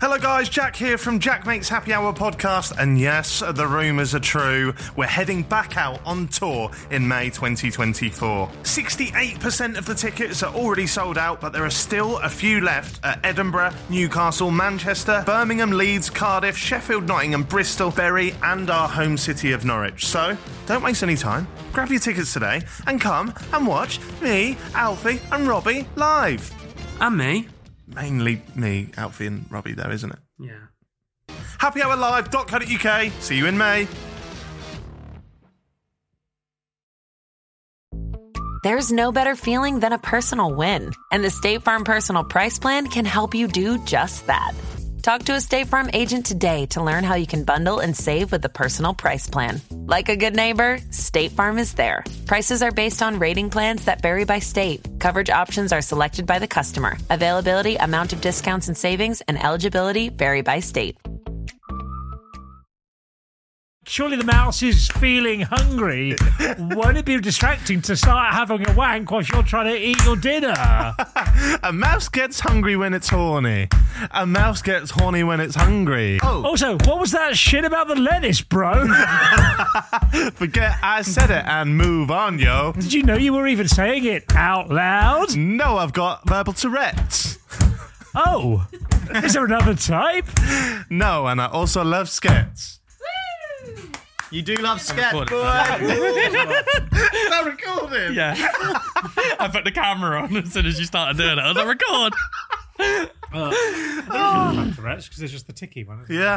Hello guys, Jack here from Jack Makes Happy Hour podcast, and yes, the rumours are true. We're heading back out on tour in May 2024. 68% of the tickets are already sold out, but there are still a few left at Edinburgh, Newcastle, Manchester, Birmingham, Leeds, Cardiff, Sheffield, Nottingham, Bristol, Bury, and our home city of Norwich. So, don't waste any time. Grab your tickets today and come and watch me, Alfie, and Robbie live. And me. Mainly me, Alfie and Robbie though, isn't it? Yeah. happyhourlive.co.uk. See you in May. There's no better feeling than a personal win. And the State Farm Personal Price Plan can help you do just that. Talk to a State Farm agent today to learn how you can bundle and save with the Personal Price Plan. Like a good neighbor, State Farm is there. Prices are based on rating plans that vary by state. Coverage options are selected by the customer. Availability, amount of discounts and savings, and eligibility vary by state. Surely the mouse is feeling hungry. Won't it be distracting to start having a wank while you're trying to eat your dinner? A mouse gets hungry when it's horny. A mouse gets horny when it's hungry. Oh. Also, what was that shit about the lettuce, bro? Forget I said it and move on, yo. Did you know you were even saying it out loud? No, I've got verbal Tourette's. Oh, is there another type? No, and I also love skits. You do love sketch, boy. Is that recording? Yeah. I put the camera on as soon as you started doing it. I was like, record. Tourette's, because there's just the ticky one. Yeah.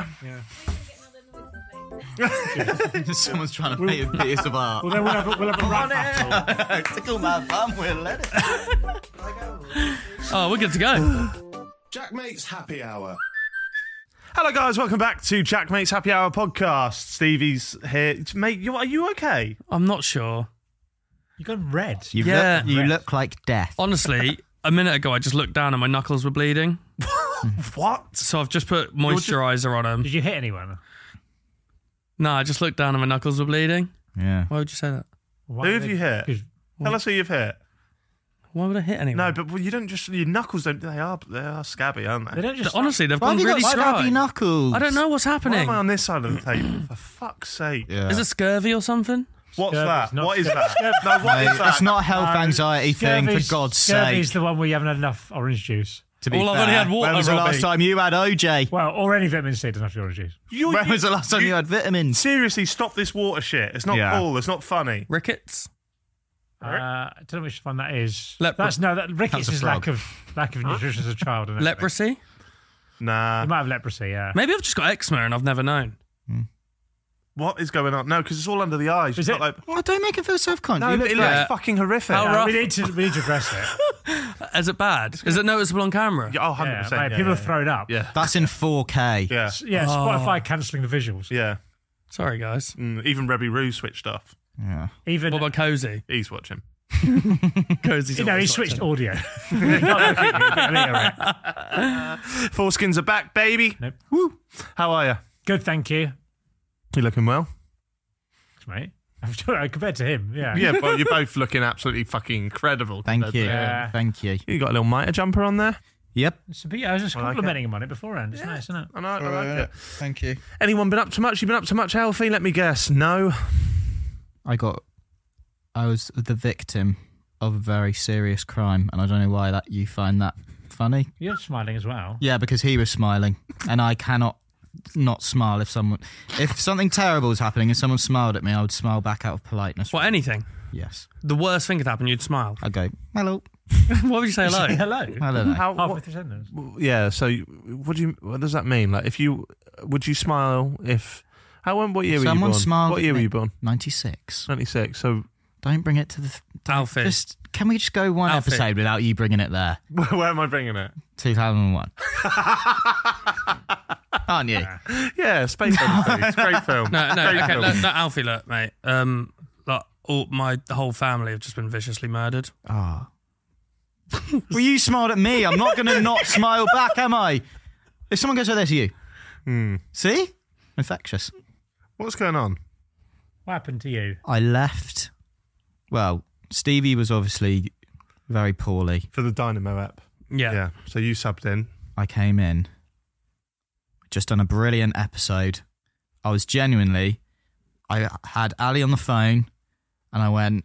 Someone's trying to paint a piece of art. Well, then we'll have a rap battle. Tickle my bum, we'll let it. Oh, we're good to go. Jack Makes Happy Hour. Hello guys, welcome back to Jack Makes Happy Hour podcast. Stevie's here. Mate, are you okay? I'm not sure. You gone red. You look like death. Honestly, a minute ago I just looked down and my knuckles were bleeding. What? So I've just put moisturiser on them. Did you hit anyone? No, I just looked down and my knuckles were bleeding. Yeah. Why would you say that? Why Who have you hit? Tell us who you've hit. Why would I hit anyone? No, but you don't just... Your knuckles don't... They are scabby, aren't They they? don't just... Honestly, they've Why gone have you really got scabby dry. knuckles? I don't know what's Why happening. am I on this side of the table? For fuck's sake. Yeah. Is it scurvy or something? What's Scurvy, that? it's not What is scurvy. that? No, what is that? It's not a health anxiety thing, for God's Scurvy's sake. the one where you haven't had enough orange juice. To be Well, I've fair, only had water, when was the Robbie. last time you had OJ? Well, or any vitamin C doesn't have to be orange juice. When was the last time you had vitamins? Seriously, stop this water shit. It's not Yeah. cool. It's not funny. Rickets? I don't know which one that is. Rickets Rickets That's a is lack of nutrition as a child. Isn't it? Leprosy? Nah. You might have leprosy, yeah. Maybe I've just got eczema and I've never known. What is going on? No, because it's all under the eyes. Is It's it? not like... Oh, don't make it feel self-conscious. No, You it look looks Yeah. fucking horrific. How rough? We need to address it. Is it bad? Is it noticeable on camera? Yeah, oh, 100%. Yeah, mate, people have thrown up. Yeah. That's in 4K. Yeah. Yeah, Spotify cancelling the visuals. Yeah. Sorry, guys. Even Rebby Roo switched off. Yeah. Even What about Cozy? He's watching. Cozy's he always switched watching. audio. Not looking at me, right. Foreskins are back, baby. Nope. Woo. How are you? Good, thank you. You looking well? Thanks, mate. Compared to him, yeah. Yeah, but you're both looking absolutely fucking incredible. Thank compared you. to him. Yeah. Thank you. You got a little mitre jumper on there? Yep. I was just I like complimenting him on it beforehand. It's nice, isn't it? I know, I like it. Thank you. Anyone been up to much? You been up to much, Alfie? Let me guess. No? I was the victim of a very serious crime, and I don't know why that you find that funny. You're smiling as well. Yeah, because he was smiling, and I cannot not smile if something terrible is happening and someone smiled at me, I would smile back out of politeness. What, anything? Yes. The worst thing could happen, you'd smile. I'd go, hello. What would you say hello? Hello. I don't know. Halfway through the sentence. Yeah, so what does that mean? Like, would you smile if... What year were you Someone born? smiled What at year were me. you born? 96. 96, so... Don't bring it to the... Alfie. Can we just go one Alfie. episode without you bringing it there? Where am I bringing it? 2001. Aren't you? Yeah, Space Odyssey. It's a great film. No, Great okay, film. no, Alfie, look, mate. The whole family have just been viciously murdered. Oh. Well, you smiled at me. I'm not going to not smile back, am I? If someone goes like this, you. See? Infectious. What's going on? What happened to you? I left. Well, Stevie was obviously very poorly. For the Dynamo app. Yeah. Yeah, so you subbed in. I came in. just done a brilliant episode. I had Ali on the phone and I went,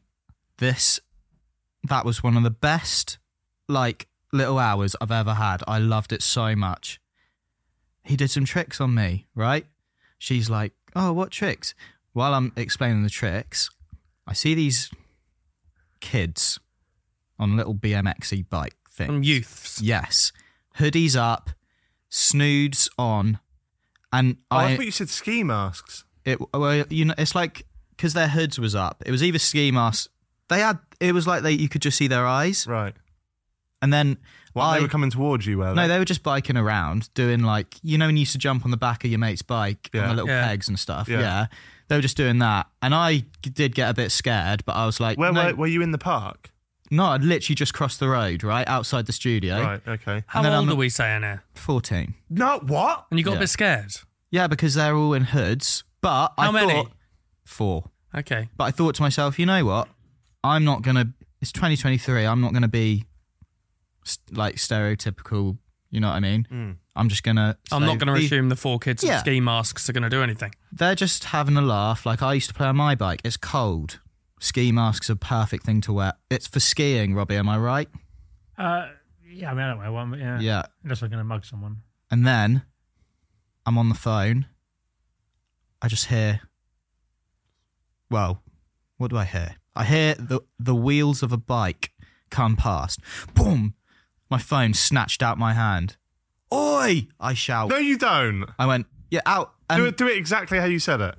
that was one of the best, like, little hours I've ever had. I loved it so much. He did some tricks on me, right? She's like, oh, what tricks? While I'm explaining the tricks, I see these kids on little BMX-y bike things. From youths. Yes. Hoodies up, snoods on, and I thought you said ski masks. It's like, because their hoods was up. It was either ski masks. It was like you could just see their eyes. Right. And then they were coming towards you, were they? No, they were just biking around, doing like, you know when you used to jump on the back of your mate's bike on the little pegs and stuff? Yeah. They were just doing that. And I did get a bit scared, but I was like... Were you in the park? No, I'd literally just crossed the road, right, outside the studio. Right, okay. How old are we saying here? 14. No, what? And you got a bit scared? Yeah, because they're all in hoods. But How many? Thought 4. Okay. But I thought to myself, you know what? I'm not going to... It's 2023. I'm not going to be like stereotypical, you know what I mean? I'm just going to... I'm not going to assume the 4 kids in ski masks are going to do anything. They're just having a laugh. Like, I used to play on my bike. It's cold. Ski masks are a perfect thing to wear. It's for skiing, Robbie, am I right? Yeah, I mean, I don't wear one, but yeah. Yeah. Unless I'm going to mug someone. And then I'm on the phone. I just hear... Well, what do I hear? I hear the wheels of a bike come past. Boom! My phone snatched out my hand. Oi! I shout. No, you don't. I went, yeah, out. And Do it exactly how you said it.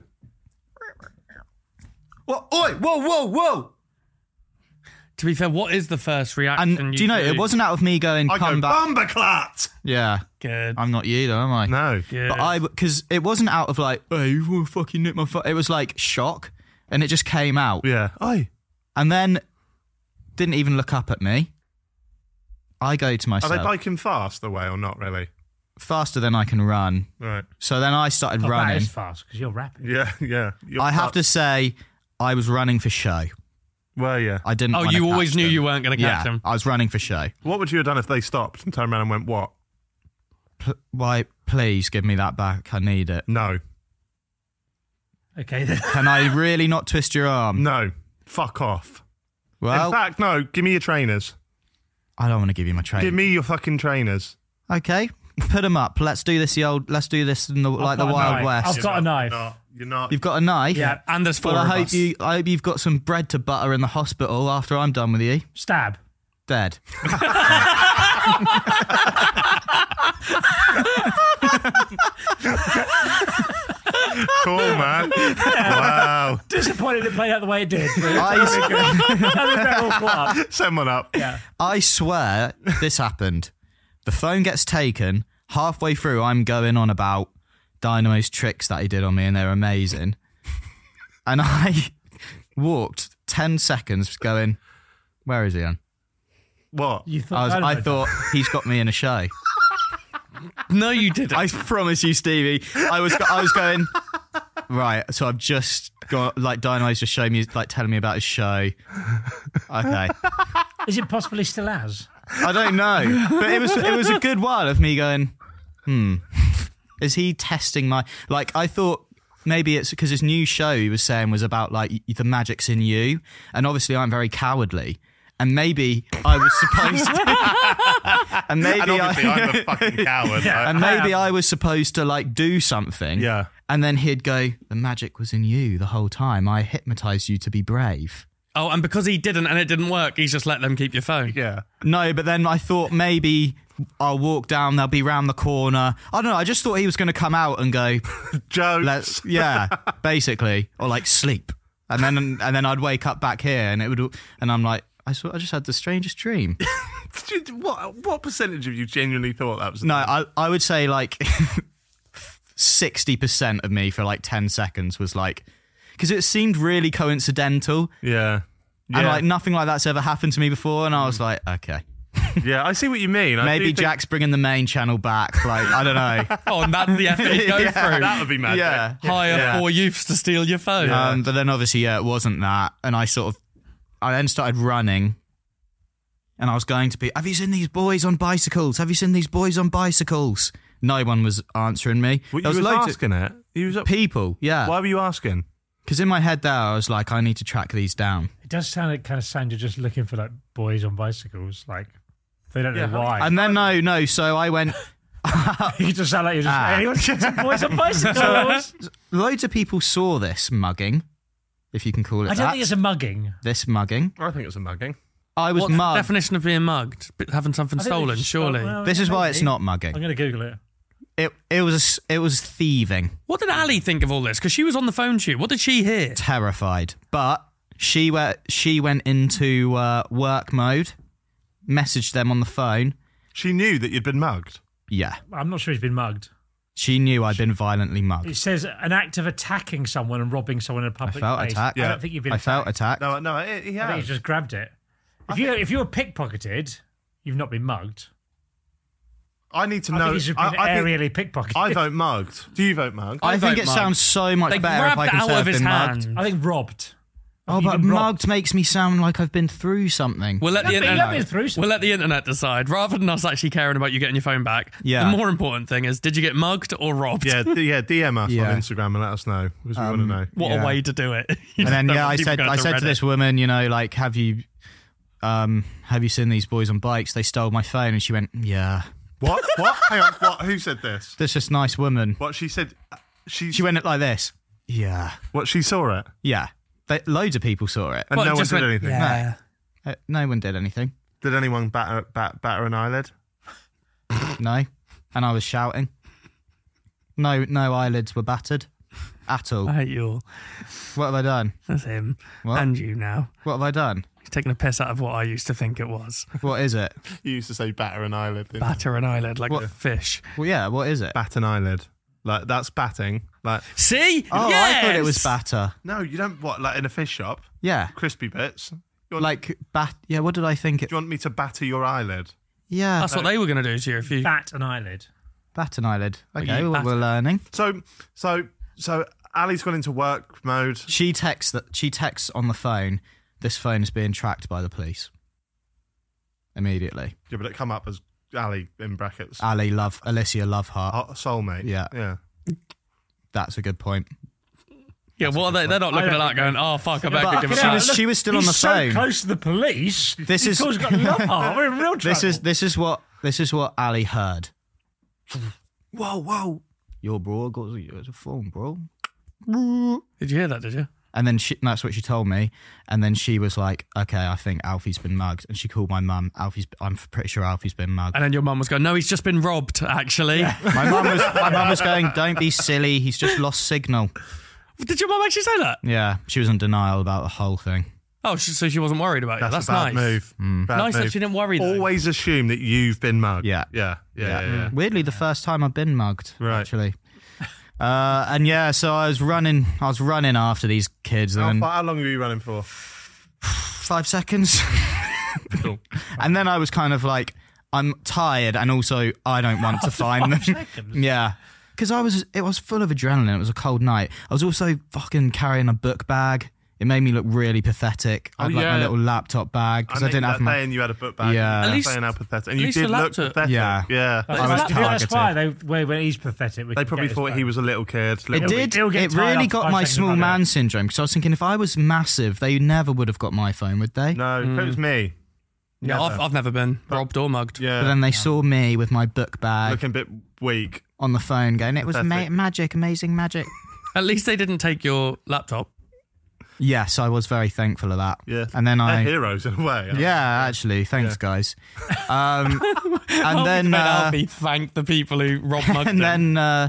what? Oi! Whoa! To be fair, what is the first reaction And do you know, it wasn't out of me going, I come go, back. Bumberclat! Yeah. Good. I'm not you though, am I? No. Good. But because it wasn't out of like, hey, you want to fucking nick my phone. It was like shock. And it just came out. Yeah. Oi. And then didn't even look up at me. I go to myself. Are they biking fast away or not really? Faster than I can run. Right. So then I started That running. is fast, because you're rapid. Yeah. I have to say, I was running for show. Were you? I didn't. Oh, wanna you always catch knew them. you weren't going to catch them. I was running for show. What would you have done if they stopped and turned around and went, what? Why? Please give me that back. I need it. No. Okay, then. Can I really not twist your arm? No. Fuck off. Well, In fact, no. Give me your trainers. I don't want to give you my train. Give me your fucking trainers. Okay, put them up. Let's do this. Let's do this in the got the a Wild knife. West. I've got a knife. You're not. You've got a knife. Yeah. And there's 4 Well, of I us. hope you've got some bread to butter in the hospital after I'm done with you. Stab. Dead. Cool, man. Wow. Disappointed it played out the way it did. Send one up. Yeah. I swear this happened. The phone gets taken. Halfway through, I'm going on about Dynamo's tricks that he did on me, and they're amazing. And I walked 10 seconds going, where is he, Ian? What? You thought I thought he's got me in a show. No, you didn't. I promise you, Stevie. I was going, right, so I've just got, like, Dynamo's just showing me, like, telling me about his show. Okay. Is it possible he still has? I don't know. But it was a good while of me going, is he testing my... Like, I thought maybe it's because his new show he was saying was about, like, the magic's in you. And obviously I'm very cowardly. And maybe I was supposed to... and obviously I'm a fucking coward. Yeah. And maybe I was supposed to, like, do something. Yeah. And then he'd go, the magic was in you the whole time. I hypnotised you to be brave. Oh, and because he didn't and it didn't work, he's just let them keep your phone. Yeah. No, but then I thought maybe I'll walk down, they'll be round the corner. I don't know, I just thought he was going to come out and go, Jokes. basically. Or, like, sleep. And then I'd wake up back here and it would... And I'm like, I just had the strangest dream. What percentage of you genuinely thought that was... No, I would say, like, 60% of me for, like, 10 seconds was, like... Because it seemed really coincidental. Yeah. And, like, nothing like that's ever happened to me before. And I was like, okay. Yeah, I see what you mean. Maybe Jack's bringing the main channel back. Like, I don't know. Oh, and that's the effort you go through. That would be magic. Yeah. Hire 4 youths to steal your phone. But then obviously, it wasn't that. And I then started running. And I was going to be, have you seen these boys on bicycles? Have you seen these boys on bicycles? No one was answering me. Well, There you was loads asking it. You was of people, yeah. Why were you asking? Because in my head there, I was like, I need to track these down. It does sound you're just looking for like boys on bicycles. Like they don't know why. And then no. So I went. You just sound like you're just anyone's just boys on bicycles. Loads of people saw this mugging, if you can call it I that. don't think it's a mugging. This mugging. I think it's a mugging. I was What's the mugged. definition of being mugged? Having something I think stolen, it's- surely. well, This is why maybe. it's not mugging. I'm going to Google it. It was thieving. What did Ali think of all this? Because she was on the phone to you. What did she hear? Terrified, but she went into work mode, messaged them on the phone. She knew that you'd been mugged. Yeah, I'm not sure he's been mugged. she knew I'd been violently It mugged. says an act of attacking someone and robbing someone in a I public felt place. attacked. I don't think you've been I felt attacked. No, he I think you has. just grabbed it. If you were pickpocketed, you've not been mugged. I need to I know. think he's just been aerially pickpocketed. I vote mugged. Do you vote mugged? I think vote it mugged. sounds so much They better if grabbed I it can out say of I've his been hand. mugged. I think robbed. Oh, Have you but been robbed? mugged makes me sound like I've been through something. We'll let the Yeah, but internet. you've been through something. We'll let the internet decide, rather than us actually caring about you getting your phone back. Yeah. The more important thing is, did you get mugged or robbed? Yeah, DM us Yeah. on Instagram and let us know because we want to know. What Yeah. a way to do it. And then Don't yeah, want I people said going I said to Reddit. this woman, you know, like, have you seen these boys on bikes? They stole my phone, and she went, yeah. What? Hang on. What? Who said this? This nice woman. What she said? She went like this. Yeah, What she saw it yeah. Loads of people saw it. and What, no one just did went, anything. Yeah. No one did anything. Did anyone batter an eyelid? No, and I was shouting. No eyelids were battered at all. I hate you all. What have I done? That's him. What? And you now. What have I done? He's taking a piss out of what I used to think it was. What is it? You used to say batter an eyelid. didn't you? Batter an eyelid like What? a fish. Well, yeah. What is it? Bat an eyelid. Like that's batting. Like See? Oh, yes! I thought it was batter. no, you don't. What? Like in a fish shop, Yeah, crispy bits. You want, like bat. Yeah. What did I think? do you want me to batter your eyelid? Yeah, That's what they were going to do to you if you... Bat an eyelid. bat an eyelid. Okay, you bat we're learning. So Ali's gone into work mode. She texts on the phone. This phone is being tracked by the police. Immediately. Yeah, but it come up as Ali in brackets. Alicia Loveheart. Soulmate. Yeah. Yeah. That's a good point. Yeah, what are they? They're not looking at that going, oh, fuck, I better But give it she back. was- was still on He's the so phone. close to the police. This He's is- got love heart. We're in real trouble. This is what Ali heard. Whoa. Your bro got a phone, bro. Did you hear that, did you? And then that's what she told me. And then she was like, okay, I think Alfie's been mugged. And she called my mum. I'm pretty sure Alfie's been mugged. And then your mum was going, no, he's just been robbed, actually. My mum was going, don't be silly. He's just lost signal. Did your mum actually say that? Yeah, she was in denial about the whole thing. Oh, so she wasn't worried about you. That's a bad nice. move. Bad Nice that move. she didn't worry, though. Always assume that you've been mugged. Yeah. Yeah. Weirdly, the first time I've been mugged, Right. actually. And yeah, so I was running after these kids. And How long were you running for? 5 seconds. Cool. And then I was kind of like, I'm tired, and also I don't want to find them. seconds? Yeah, because it was full of adrenaline. It was a cold night. I was also fucking carrying a book bag. It made me look really pathetic. I had like my little laptop bag because I didn't have my. And you had a book bag. Yeah. At At least least- saying how pathetic, and at you least did your look laptop- pathetic. Yeah. Yeah. I was That's targeted. why when he's pathetic. We They can probably get his thought he phone. was a little kid. It Little- did. He'll get It tied really up got 5 my seconds small about man it. syndrome because I was thinking if I was massive, they never would have got my phone, would they? No, it was me. Yeah, I've never been robbed or mugged. Yeah. But then they saw me with my book bag looking a bit weak. on the phone, going, "It was Pathetic. magic, amazing magic." At least they didn't take your laptop. Yes, I was very thankful of that. Yeah. And then They're I. heroes in a way. aren't Yeah, actually, thanks, guys. And Alfie then, made Alfie thank the people who robbed mugged and him. then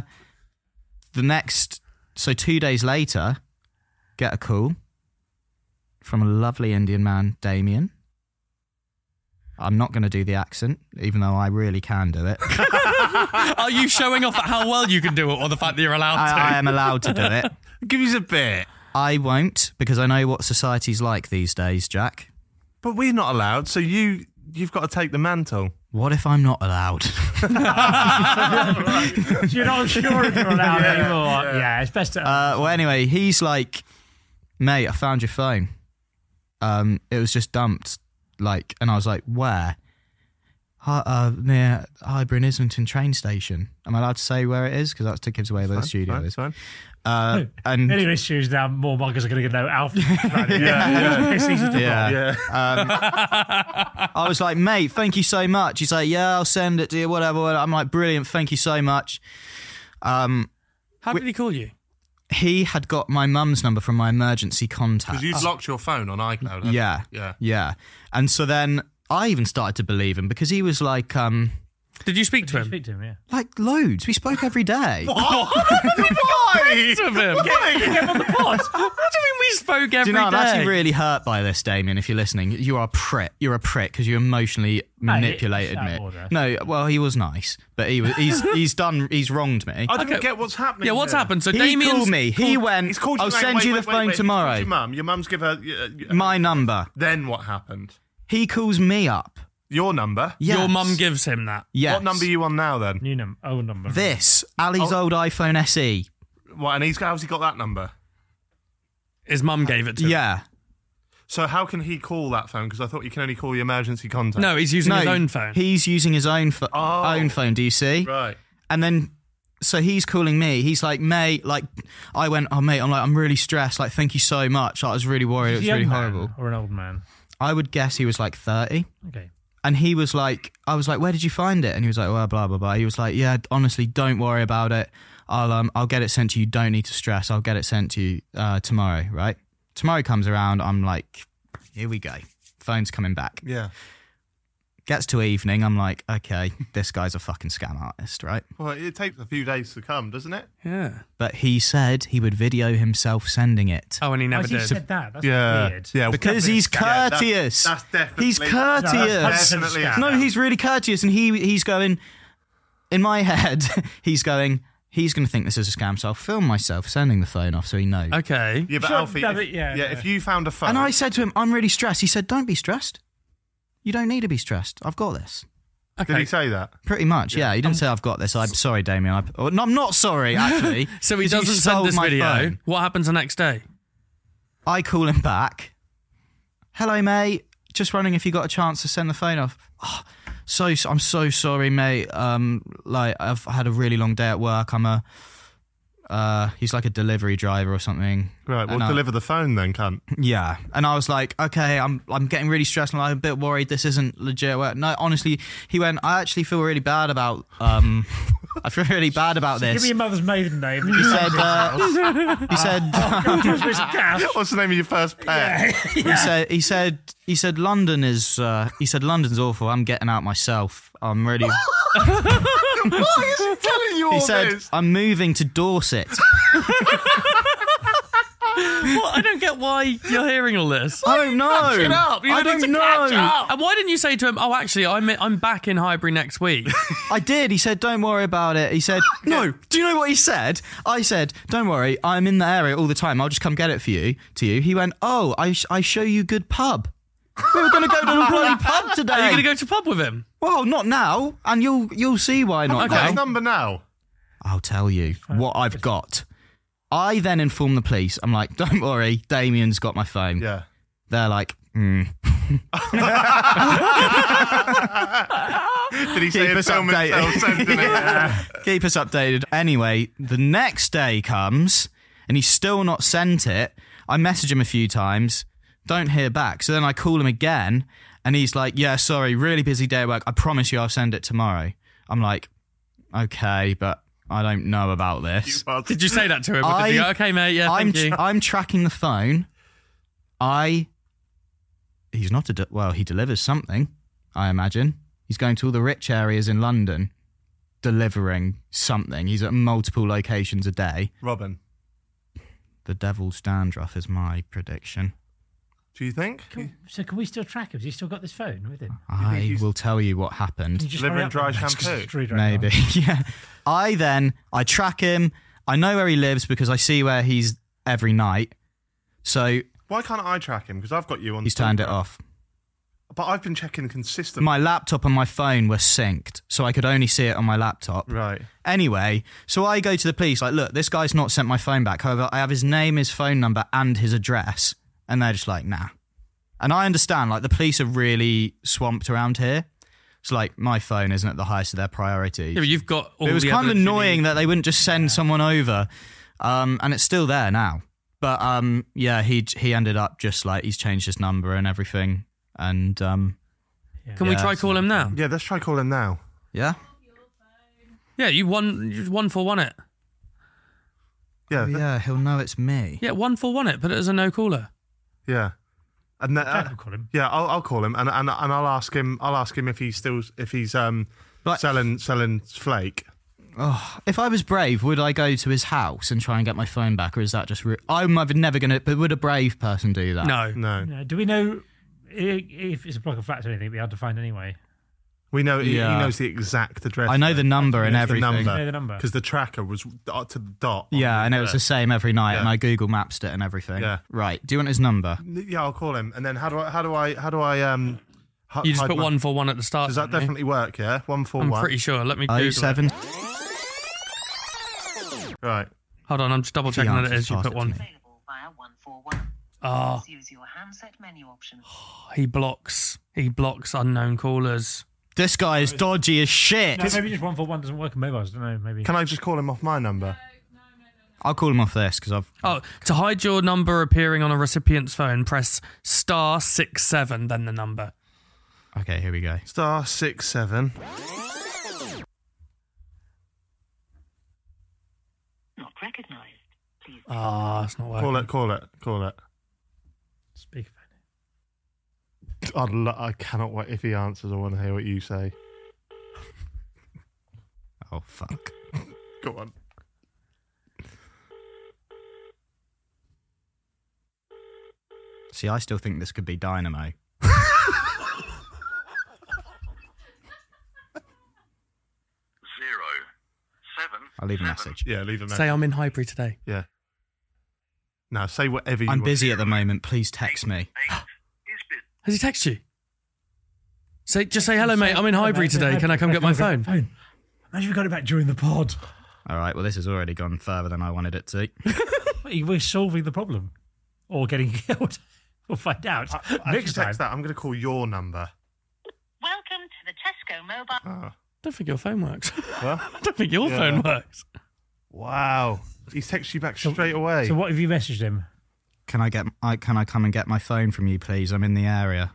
so 2 days later, get a call from a lovely Indian man, Damien. I'm not going to do the accent, even though I really can do it. Are you showing off at how well you can do it or the fact that you're allowed to? I am allowed to do it. they? Give us a bit. I won't, because I know what society's like these days, Jack. But we're not allowed, so you've got to take the mantle. What if I'm not allowed? You're not sure if you're allowed anymore. Yeah, it's best to. Well, anyway, he's like, mate, I found your phone. It was just dumped, and I was like, where? near Highbury and Islington train station. Am I allowed to say where it is? Because that gives away where the studio is. Fine. And Any issues now, more muggers are going to know Alfie. It's easy to yeah. I was like, mate, thank you so much. He's like, yeah, I'll send it to you, whatever. I'm like, brilliant, thank you so much. How did he call you? He had got my mum's number from my emergency contact. Because you've locked your phone on iCloud, haven't you? Yeah. And so then I even started to believe him because he was like, Did you speak to him? speak to him, yeah. like loads. We spoke every day. Why? Of him. Get him on the pod. What do you mean we spoke every Do you know, I'm day? actually really hurt by this, Damien, if you're listening. You are a prick. You're a prick because you emotionally manipulated it's out me. of order. No, well, he was nice, but he's wronged me. I don't Okay. get what's happening. Yeah, what's here. happened? So He Damien's called me. He went, He's called you. I'll send you the phone He's tomorrow. called your mum. Your mum's give her My number. Then what happened? He calls me up. Your number. Yes. Your mum gives him that. Yes. What number are you on now then? New number. Old number. This. Ali's old iPhone SE. What? And how's he got that number? His mum gave it to him. Yeah. So how can he call that phone? Because I thought you can only call the emergency contact. No, he's using his own phone. He's using his own Oh. own phone. Do you see? Right. And then, so he's calling me. He's like, mate, like, I went, oh, mate, I'm really stressed. Like, thank you so much. Like, I was really worried. It was Is he a really young man horrible. or an old man? I would guess he was like 30. Okay. And he was like, I was like, where did you find it? And he was like, well, blah, blah, blah. He was like, yeah, honestly, don't worry about it. I'll get it sent to you. Don't need to stress. I'll get it sent to you tomorrow, right? Tomorrow comes around. I'm like, here we go. Phone's coming back. Yeah. Gets to evening. I'm like, okay, this guy's a fucking scam artist, right? Well, it takes a few days to come, doesn't it? Yeah. But he said he would video himself sending it. Oh, and he never He did. said that. That's Yeah. weird. Yeah. Because he's Yeah, courteous. that's definitely. He's No, courteous. that's Definitely. scam. No, he's really courteous, and he's going. In my head, he's going. He's going to think this is a scam, so I'll film myself sending the phone off so he knows. Okay. Yeah, but Sure, Alfie, no, if, but yeah, no. if you found a phone, And I said to him, "I'm really stressed." He said, "Don't be stressed. You don't need to be stressed. I've got this." did Okay. he say that? Pretty much, yeah. He didn't say I've got this. I'm sorry, Damien. No, I'm not sorry, actually. So he 'cause you doesn't stole send this my video. phone. What happens the next day? I call him back. Hello, mate. Just wondering if you got a chance to send the phone off. Oh, I'm so sorry, mate. Like I've had a really long day at work. He's like a delivery driver or something. Right. Well, And deliver the phone then, cunt. Yeah, and I was like, okay, I'm getting really stressed and I'm a bit worried this isn't legit work. No, honestly, he went, I actually feel really bad about I feel really bad about Give this. me your mother's maiden name. He said What's the name of your first pet? he said London's awful. I'm getting out myself. I'm really Why is he telling you all He said this? I'm moving to Dorset. Well, I don't get why you're hearing all this. I don't know. Catching up. You I need don't to know. catch up. And why didn't you say to him, "Oh, actually, I'm back in Highbury next week"? I did. He said, don't worry about it. He said, no. Do you know what he said? I said, don't worry. I'm in the area all the time. I'll just come get it for you. To you. He went, oh, I show you good pub. We were going to go to the bloody pub today. Are you going to go to pub with him? Well, not now. And you'll see why not I've got his now. number now. I'll tell you what I've got. I then inform the police. I'm like, don't worry. Damien's got my phone. Yeah. They're like, Did he say Keep it us film himself updated. sending it? keep us updated. Anyway, the next day comes and he's still not sent it. I message him a few times, don't hear back. So then I call him again and he's like, yeah, sorry, really busy day at work. I promise you I'll send it tomorrow. I'm like, okay, but I don't know about this. Did you say that to him? Or did you go, okay, mate, yeah, thank you. I'm tracking the phone. He's not he delivers something, I imagine. He's going to all the rich areas in London, delivering something. He's at multiple locations a day. Robin, The devil's dandruff is my prediction. do you think? So can we still track him? Has he still got this phone with him? I will tell you what happened. Can you just Delivering hurry up? dry Just shampoo? screwdriver. Maybe. Yeah. I track him. I know where he lives because I see where he's every night. So Why can't I track him? Because I've got you on. he's turned it speaker. off. But I've been checking consistently. My laptop and my phone were synced, so I could only see it on my laptop. Right. Anyway, so I go to the police, like, look, this guy's not sent my phone back. However, I have his name, his phone number, and his address. And they're just like, nah. And I understand, like, the police are really swamped around here. It's like my phone isn't at the highest of their priorities. Yeah, but you've got all It was the kind of evidence you annoying need. that they wouldn't just send someone over, and it's still there now. But yeah, he ended up just like he's changed his number and everything, and Can we Yeah, try call him now? Yeah, let's try calling now. yeah, Yeah, you 141 it. Yeah, yeah, he'll know it's me. Yeah, 141 it. Put it as a no caller. yeah. And Jack will call him. yeah, I'll call him and I'll ask him. I'll ask him if he's Like- selling flake. Oh, if I was brave, would I go to his house and try and get my phone back, or is that just? I'm never gonna. But would a brave person do that? No. No, Do we know if it's a block of flats or anything? It'd be hard to find anyway. we know he Yeah. knows the exact address. I know the number and The everything. number. You know the number. Because the tracker was to the dot. on Yeah, and it was the same every night, Yeah. and I Google Maps it and everything. Yeah. Right. Do you want his number? Yeah, I'll call him. And then how do I You just hide put my- 141 at the start. Does that don't you? definitely work? Yeah, 141. I'm pretty sure. Let me Google 07. it. Right. Hold on, I'm just double checking that it is. You put one. Available via 141. Ah, Please use your handset menu option. he blocks unknown callers. This guy is dodgy as shit. No, maybe just 141 doesn't work on mobiles. I don't know. Maybe. Can I just call him off my number? I'll call him off this because I've. Oh, to hide your number appearing on a recipient's phone, press *67, then the number. Okay, here we go. *67. Not recognized. Please. Ah, it's not working. Call it. Speakerphone. I cannot wait if he answers. I want to hear what you say. Oh fuck. Go on. See, I still think this could be Dynamo. 07. I'll leave a message. Yeah, leave a message. Say I'm in Highbury today. Yeah. Now say whatever you I'm want. busy at the moment. Please text me. Has he texted you? Just say hello, mate. I'm in Highbury today. Can I come get my phone? Imagine we got it back during the pod. All right. Well, this has already gone further than I wanted it to. We're solving the problem. Or getting killed. We'll find out next time. Text that. I'm going to call your number. Welcome to the Tesco mobile. Oh. I don't think your phone works. Well, I don't think your phone works. wow. He's texted you back straight away. So what have you messaged him? Can I come and get my phone from you, please? I'm in the area.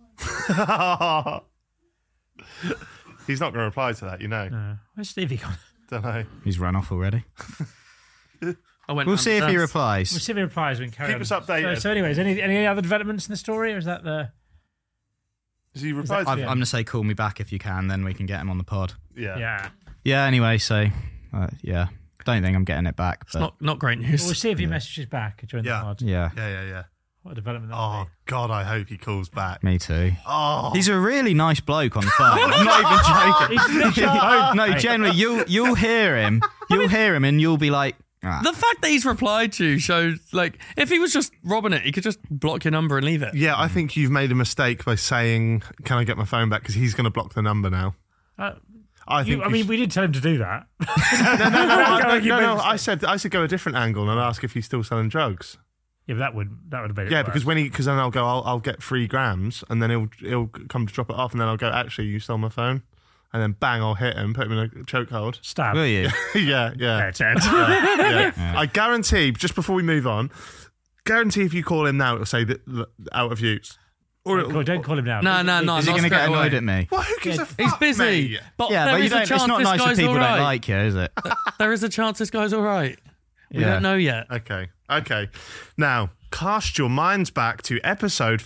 He's not going to reply to that, you know. Where's Stevie gone? Don't know. He's run off already. We'll We'll see if he downstairs. replies. We'll see if he replies. We can carry Keep on. us updated. So anyways, any other developments in the story, or is that the? Has he replied to I'm you? going to say call me back if you can, then we can get him on the pod. Yeah. Yeah. Yeah, anyway, so, yeah. Don't think I'm getting it back. But Not great news. We'll see if he messages back during Yeah. the pod. yeah, Yeah. What a development that Oh, would be. God, I hope he calls back. me too. Oh. He's a really nice bloke on the phone. I'm not even joking. He's literally phone, No, mate. generally, you'll hear him. You'll hear him and you'll be like, ah. The fact that he's replied to you shows, like, if he was just robbing it, he could just block your number and leave it. Yeah, I think you've made a mistake by saying, "Can I get my phone back?" Because he's going to block the number now. I think. We did tell him to do that. No. I said go a different angle and ask if he's still selling drugs. Yeah, but that would have made it. Yeah, worse. because then I'll go, I'll get 3 grams, and then he'll come to drop it off, and then I'll go, actually, you stole my phone, and then bang, I'll hit him, put him in a chokehold. stab. Will you? yeah. Dead. Yeah. I guarantee, just before we move on, if you call him now, it'll say that out of use. Or Don't call him now. No. Is he not going to get straight annoyed away. at me? Well, who gives a fuck, He's busy. mate? But Yeah, there but you is a don't. chance It's not this nice if guy's people all don't right. like you, is it? There is a chance this guy's all right. We Yeah. don't know yet. Okay. Now, cast your minds back to episode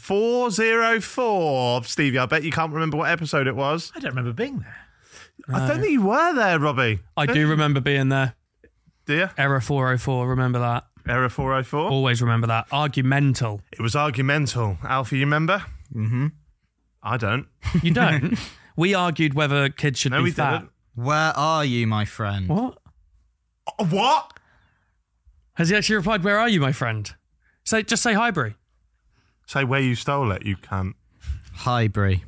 404. Stevie, I bet you can't remember what episode it was. I don't remember being there. I don't think you were there, Robbie. I do remember being there. Do you? Error 404, remember that. Error 404. Always remember that. Argumental. It was argumental. Alfie, you remember? Mm-hmm. I don't. You don't? We argued whether kids should No, be we fat. didn't. Where are you, my friend? What? What? Has he actually replied, "Where are you, my friend"? Just say Highbury. Say where you stole it, you can't. Highbury.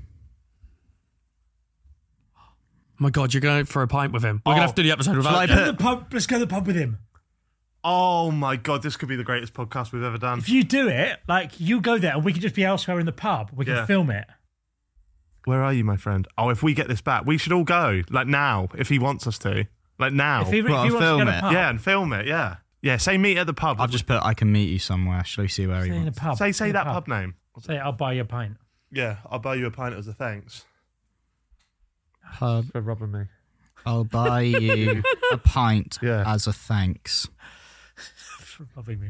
Oh my God, you're going for a pint with him. We're going to have to do the episode Shall I without put- you. The pub. Let's go to the pub with him. Oh my God, this could be the greatest podcast we've ever done. If you do it, like you go there, and we can just be elsewhere in the pub. We can Yeah. film it. Where are you, my friend? Oh, if we get this back, we should all go. Like now, if he wants us to. Like now. If he Well, wants to film go to it. a pub, Yeah, and film it, yeah. Yeah, say meet at the pub. I've just put, I can meet you somewhere. Shall we see where he say in a wants? pub. Say in a that pub name. Say, I'll buy you a pint. Yeah, I'll buy you a pint as a thanks. Pub. For robbing me. I'll buy you a pint Yeah. as a thanks. For robbing me.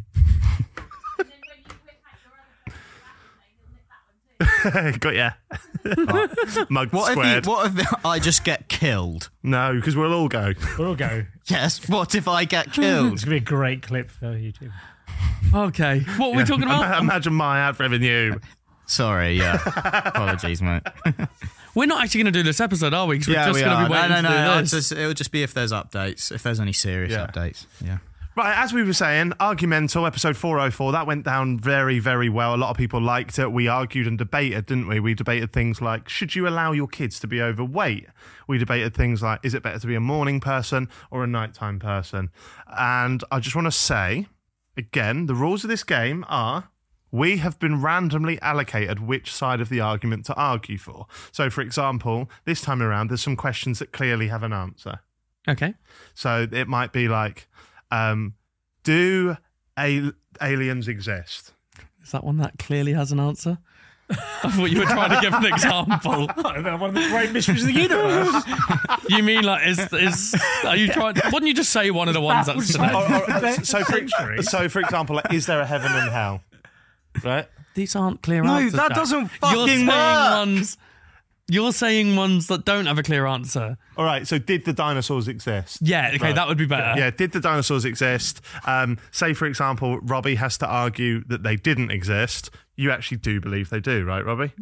Got ya. Mug What squared. if I just get killed? No, because we'll all go. We'll all go. Yes. What if I get It's killed? going to be a great clip for YouTube. Okay. What are we talking about? Imagine my ad revenue. Sorry. Yeah. Apologies, mate. We're not actually going to do this episode, are we? 'Cause we're just we going to are. be waiting No. to do this. It'll just be if there's updates. If there's any serious Yeah. updates. Yeah. Right, as we were saying, Argumental, episode 404, that went down very, very well. A lot of people liked it. We argued and debated, didn't we? We debated things like, should you allow your kids to be overweight? We debated things like, is it better to be a morning person or a nighttime person? And I just want to say, again, the rules of this game are... we have been randomly allocated which side of the argument to argue for. So, for example, this time around, there's some questions that clearly have an answer. Okay. So it might be like, do aliens exist? Is that one that clearly has an answer? I thought you were trying to give an example. One of the great mysteries of the universe. You mean like are you trying? Why don't you just say one of the ones that's today? So, for example, like, is there a heaven and hell? Right? These aren't clear No, answers. that Jack. doesn't fucking You're saying work. You're saying ones that don't have a clear answer. All right, so did the dinosaurs exist? Yeah, okay, Right. that would be better. Yeah, did the dinosaurs exist? Say, for example, Robbie has to argue that they didn't exist. You actually do believe they do, right, Robbie?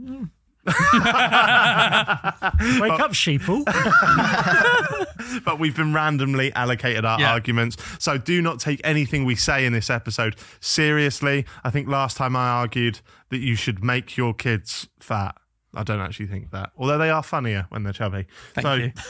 Wake up, sheeple. But we've been randomly allocated our Yeah. arguments. So do not take anything we say in this episode seriously. I think last time I argued that you should make your kids fat. I don't actually think that. Although they are funnier when they're chubby. Thank you.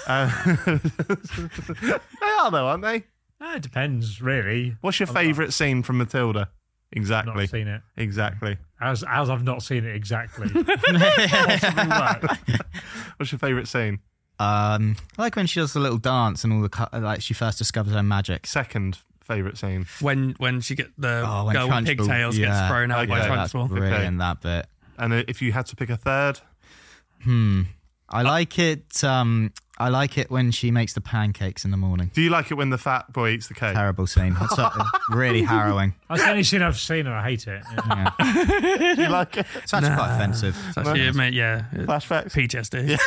They are though, aren't they? It depends, really. What's your favourite scene from Matilda? Exactly. Not seen it. Exactly. As I've not seen it exactly. Possibly work. What's your favourite scene? I like when she does the little dance and all the like she first discovers her magic. Second favourite scene. When she get the when girl with Trunchbull- pigtails gets yeah. thrown out by Okay, That's Trunchbull. brilliant, that bit. And if you had to pick a third? I like it. I like it when she makes the pancakes in the morning. Do you like it when the fat boy eats the cake? Terrible scene. It's really harrowing. That's the only scene I've seen and I hate it. Yeah. Do you like it? It's actually quite offensive. It's actually, mate, yeah. Flashbacks? PTSD.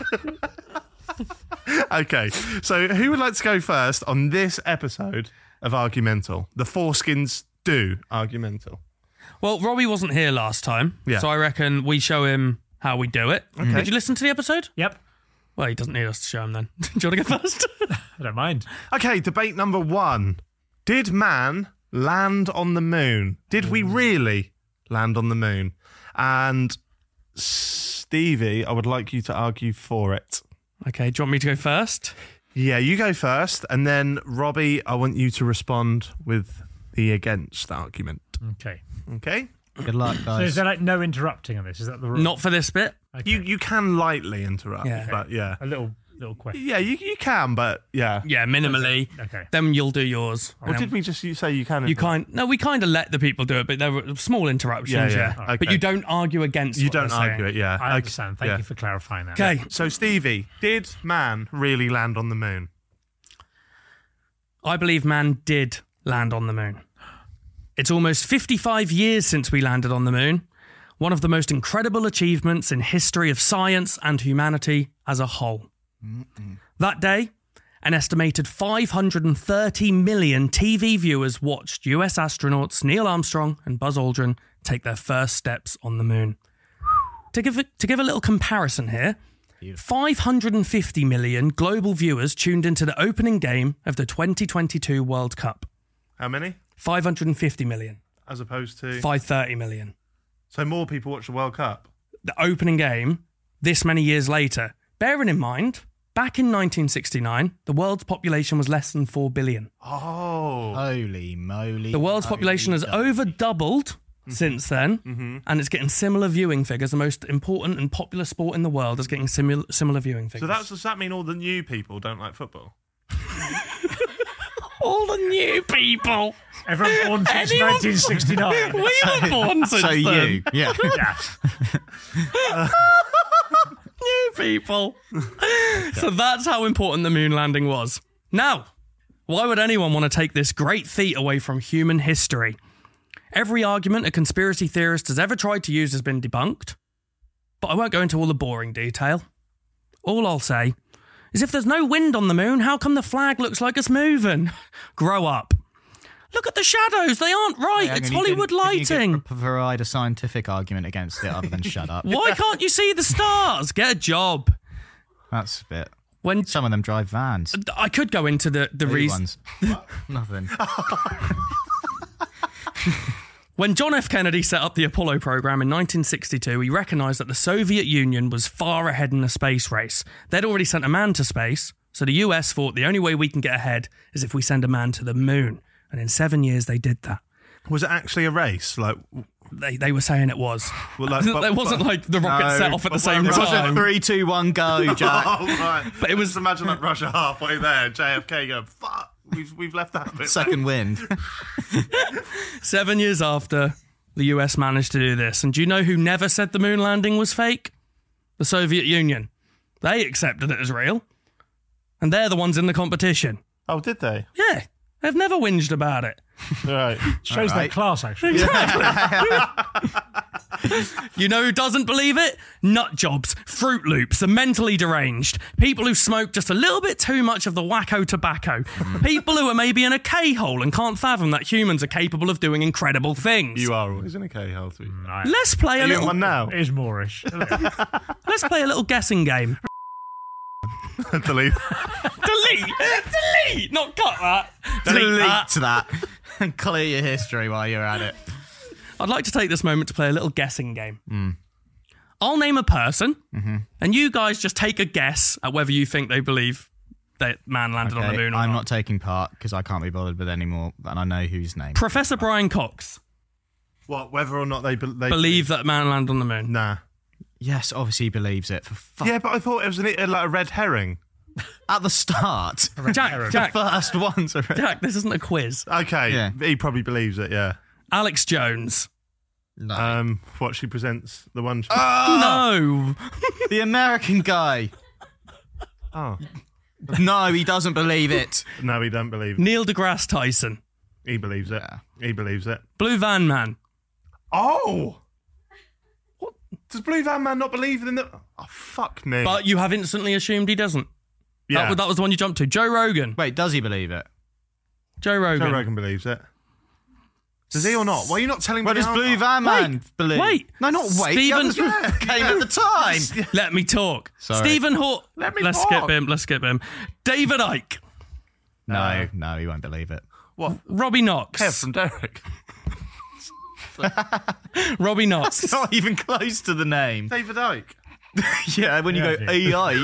Okay, so who would like to go first on this episode of Argumental? The Foreskins do Argumental. Well, Robbie wasn't here last time, Yeah. so I reckon we show him how we do it. Did you listen to the episode? Yep. Well, he doesn't need us to show him then. Do you want to go first? I don't mind. Okay, debate number 1. Did man land on the moon? Did we really land on the moon? And Stevie, I would like you to argue for it. Okay, do you want me to go first? Yeah, you go first, and then Robbie, I want you to respond with the against argument. Okay. Okay? Good luck, So guys. is there like no interrupting on this? Is that the rule? Not for this bit. Okay. You can lightly interrupt, Yeah. but yeah. A little question. Yeah, you can, but yeah. Yeah, minimally. Okay. Then you'll do yours. Or did we just say you can? You we kind of let the people do it, but there were small interruptions. Yeah. But Okay. you don't argue against. You what don't they're argue saying. it, yeah. I understand. Thank yeah. you for clarifying that. Okay, So, Stevie, did man really land on the moon? I believe man did land on the moon. It's almost 55 years since we landed on the moon. One of the most incredible achievements in history of science and humanity as a whole. That day, an estimated 530 million TV viewers watched US astronauts Neil Armstrong and Buzz Aldrin take their first steps on the moon. To give a little comparison here, 550 million global viewers tuned into the opening game of the 2022 World Cup. How many? 550 million. As opposed to... 530 million. So more people watch the World Cup? The opening game, this many years later. Bearing in mind, back in 1969, the world's population was less than 4 billion. Oh. Holy moly. The world's population has over doubled since then, and it's getting similar viewing figures. The most important and popular sport in the world is getting similar viewing figures. So does that mean all the new people don't like football? all the new people. Everyone born since 1969. We were born since So then. you, yeah. Yeah. New people. So that's how important the moon landing was. Now, why would anyone want to take this great feat away from human history? Every argument a conspiracy theorist has ever tried to use has been debunked, but I won't go into all the boring detail. All I'll say is if there's no wind on the moon, how come the flag looks like it's moving? Grow up. Look at the shadows, they aren't right, it's Hollywood lighting. Provide a scientific argument against it other than shut up. Why can't you see the stars? Get a job. That's a bit. When Some of them drive vans. I could go into the New reason. ones. Nothing. When John F. Kennedy set up the Apollo program in 1962, he recognised that the Soviet Union was far ahead in the space race. They'd already sent a man to space, so the US thought the only way we can get ahead is if we send a man to the moon. And in 7 years, they did that. Was it actually a race? Like, They were saying it was. well, like, It wasn't like the rocket set off at the same It wasn't time. 3, 2, 1, go, Jack. oh, right. But it was- Just imagine like Russia halfway there, JFK going, fuck, we've left that bit. Second wind. 7 years after, the US managed to do this. And do you know who never said the moon landing was fake? The Soviet Union. They accepted it as real. And they're the ones in the competition. Oh, did they? Yeah, they've never whinged about it. Right. Shows their Alright. class, actually. You know who doesn't believe it? Nut jobs, Fruit Loops, the mentally deranged, people who smoke just a little bit too much of the wacko tobacco, people who are maybe in a K-hole and can't fathom that humans are capable of doing incredible things. You are always in a K-hole. To be fair. Let's play a Are you in little. one now? It is Moorish. Let's play a little guessing game. Delete. Delete, not cut that. Delete that. that. And clear your history while you're at it. I'd like to take this moment to play a little guessing game. I'll name a person, and you guys just take a guess at whether you think they believe that man landed on the moon or I'm not. not taking part because I can't be bothered with any more, and I know whose name. Professor Brian Cox What? Whether or not they believe that man landed on the moon. Nah. Yes, obviously he believes it. For fuck. Yeah, but I thought it was like a red herring. At the start. Jack, First ones are Jack, this isn't a quiz. Okay. Yeah. He probably believes it. Yeah. Alex Jones. What she presents the one. No. The American guy. Oh. No, he doesn't believe it. No, he don't believe it. Neil deGrasse Tyson. He believes it. Yeah. He believes it. Blue Van Man. Oh. What? Does Blue Van Man not believe in the? Oh, fuck me. But you have instantly assumed he doesn't. yeah. That was the one you jumped to. Joe Rogan. Wait, does he believe it? Joe Rogan. Joe Rogan believes it. Does he or not? Why are you not telling me? What does the Blue answer? Van Man believe? wait. No, not wait. Stephen- The others came at the time. Let me talk. Sorry. Stephen Hawking. Let me Let's talk. skip him. David Icke. No, he won't believe it. What? Robbie Knox. Kev from Derek. Robbie Knox. It's not even close to the name. David Icke. Yeah, when you Yeah, go AI.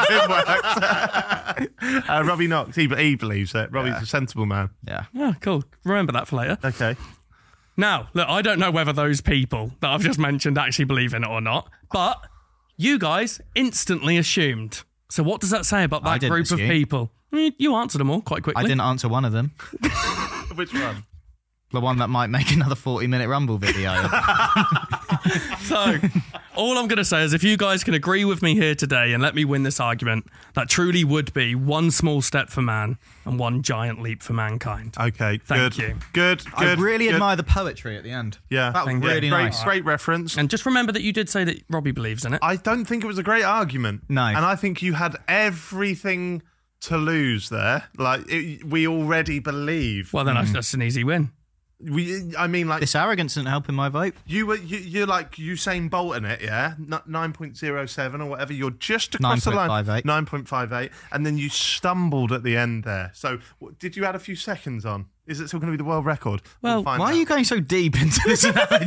Robbie Knox. He believes it. Robbie's a sensible man. Yeah. Oh, cool. Remember that for later. Okay. Now, look, I don't know whether those people that I've just mentioned actually believe in it or not, but you guys instantly assumed. So what does that say about I that didn't group of assume. people? You answered them all quite quickly. I didn't answer one of them. Which one? The one that might make another 40-minute Rumble video. So, all I'm going to say is if you guys can agree with me here today and let me win this argument, that truly would be one small step for man and one giant leap for mankind. Okay. Thank good. you. Good. I really good. admire the poetry at the end. Yeah. That was Thank you. really great, nice. great reference. And just remember that you did say that Robbie believes in it. I don't think it was a great argument. No. And I think you had everything to lose there. Like, we already believe. Well, then that's an easy win. I mean, like, This arrogance isn't helping my vote. you're like Usain Bolt in it, yeah? 9.07 or whatever. You're just across the line. 9.58. 9.58. And then you stumbled at the end there. So, did you add a few seconds on? Is it still going to be the world record? Well, We'll find Why out. are you going so deep into this analogy?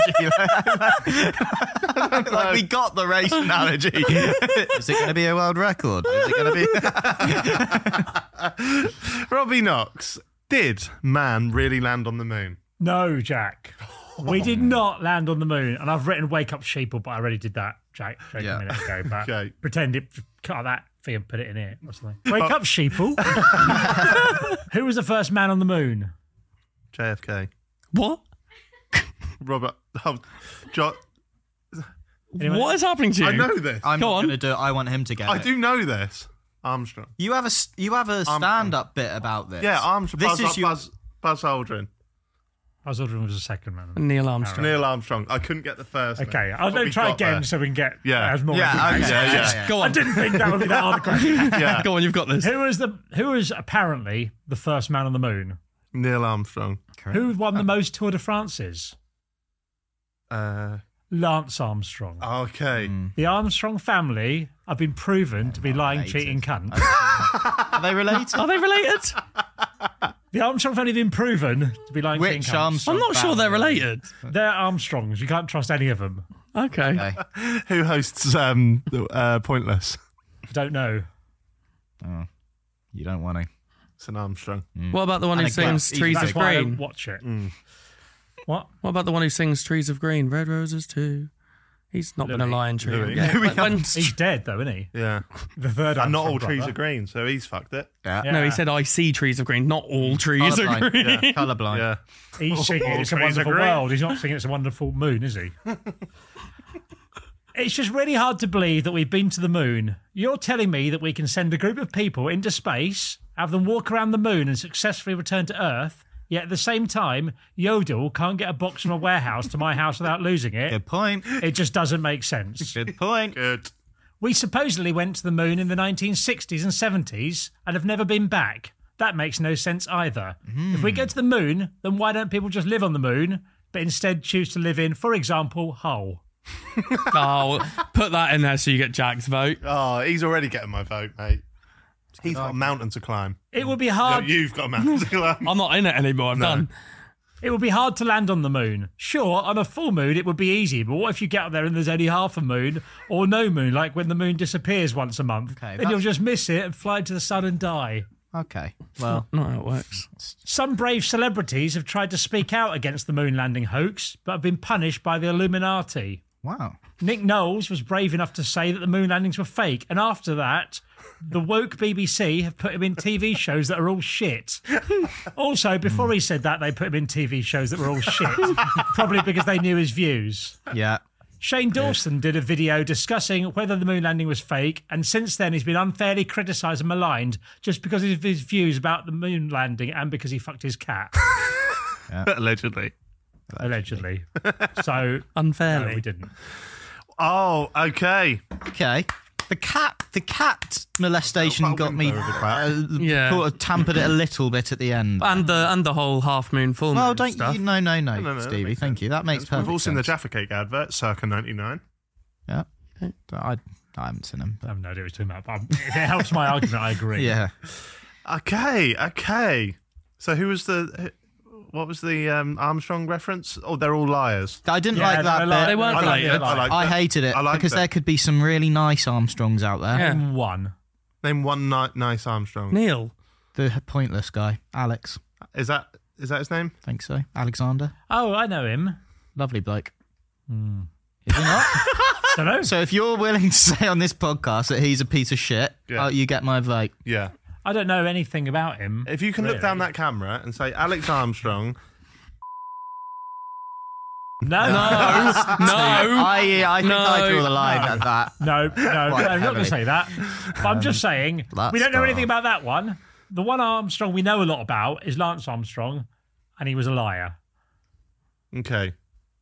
Like we got the race analogy. Is it going to be a world record? Is it going to be... Robbie Knox, did man really land on the moon? No, Jack. We did not land on the moon, and I've written "Wake Up, Sheeple," but I already did that, Jake, a minute ago. But Okay. pretend it, cut that thing and put it in here or something. Wake up, Sheeple. Who was the first man on the moon? JFK. What? Robert. John. Anyone? What is happening to you? I know this. I'm Go not on. going to do it. I want him to get I it. do know this. Armstrong. You have a stand-up bit about this. Yeah, Armstrong. This is your... Buzz Aldrin. Buzz Aldrin was the second man. Neil Armstrong. Neil Armstrong. I couldn't get the first. Okay, name, I'll but we try got again there. so we can get Yeah. as more. Yeah, okay. Yeah. Go I on. didn't think that would be that hard a question. Yeah. Go on, you've got this. Who was apparently the first man on the moon? Neil Armstrong. Who won the most Tour de France's? Lance Armstrong. Okay. The Armstrong family have been proven to be lying, related. cheating cunts. Are they related? Are they related? The Armstrong family have been proven to be lying, cheating Which cunts. Armstrong? I'm not sure they're family? related. They're Armstrongs. You can't trust any of them. Okay. Okay. Who hosts Pointless? Don't know. You don't want to. It's an Armstrong. What about the one who And again, sings Trees That's of why I Green? don't watch it. What? What about the one who sings Trees of Green? Red Roses too. He's not been a Louis. lion tree. Louis. Yeah. Louis when- He's dead though, isn't he? Yeah. The third. And not all Armstrong trees brother. are green, so he's fucked it. Yeah. No, he said I see trees of green. Not all trees are Colourblind. green. Yeah. Colourblind. Yeah. He's singing All It's a trees are Wonderful green. World. He's not singing It's a Wonderful Moon, is he? It's just really hard to believe that we've been to the moon. You're telling me that we can send a group of people into space, have them walk around the moon and successfully return to Earth, yet at the same time, Yodel can't get a box from a warehouse to my house without losing it? Good point. It just doesn't make sense. Good point. Good. We supposedly went to the moon in the 1960s and 70s and have never been back. That makes no sense either. If we go to the moon, then why don't people just live on the moon, but instead choose to live in, for example, Hull? Oh, put that in there so you get Jack's vote. Oh, he's already getting my vote, mate. He's got a mountain to climb. It would be No, hard. you've got a mountain to climb. I'm not in it anymore. I'm done. It would be hard to land on the moon. Sure, on a full moon it would be easy, but what if you get up there and there's only half a moon or no moon, like when the moon disappears once a month? Okay, then you'll that's- just miss it and fly to the sun and die. Okay. Well, Not how it works. Some brave celebrities have tried to speak out against the moon landing hoax, but have been punished by the Illuminati. wow. Nick Knowles was brave enough to say that the moon landings were fake, and after that, the woke BBC have put him in TV shows that are all shit. Also, before he said that, they put him in TV shows that were all shit, probably because they knew his views. Yeah. Shane Dawson did a video discussing whether the moon landing was fake, and since then he's been unfairly criticised and maligned just because of his views about the moon landing and because he fucked his cat, Allegedly. allegedly. So, Unfairly. no, we didn't. Oh, okay. Okay. The cat molestation Well, got me. window of the cat. Yeah. Sort of tampered it a little bit at the end. And the whole half moon, full moon Well, don't stuff. you? No, no, that Stevie. makes Thank you. That makes perfect We've all seen the sense. Jaffa Cake advert, circa 99. Yeah. I haven't seen them. I have no idea what he's talking about, but if it helps my argument, I agree. Yeah. Okay. So what was the Armstrong reference? Oh, they're all liars. I didn't Yeah, like that no, bit. They weren't I liked related. it. I liked I it. hated it I liked because it. there could be some really nice Armstrongs out there. Yeah. One. Name one nice Armstrong. Neil. The pointless guy, Alex. Is that his name? Think so. Alexander. Oh, I know him. Lovely bloke. Is he not? Don't know. So if you're willing to say on this podcast that he's a piece of shit, Yeah. you get my vote. Yeah. I don't know anything about him. If you can really. look down that camera and say Alex Armstrong, No, No. I think I No. draw the line at that. no, Quite I'm not going heavily. to say that. But I'm just saying, Lance we don't know Star. anything about that one. The one Armstrong we know a lot about is Lance Armstrong, and he was a liar. okay.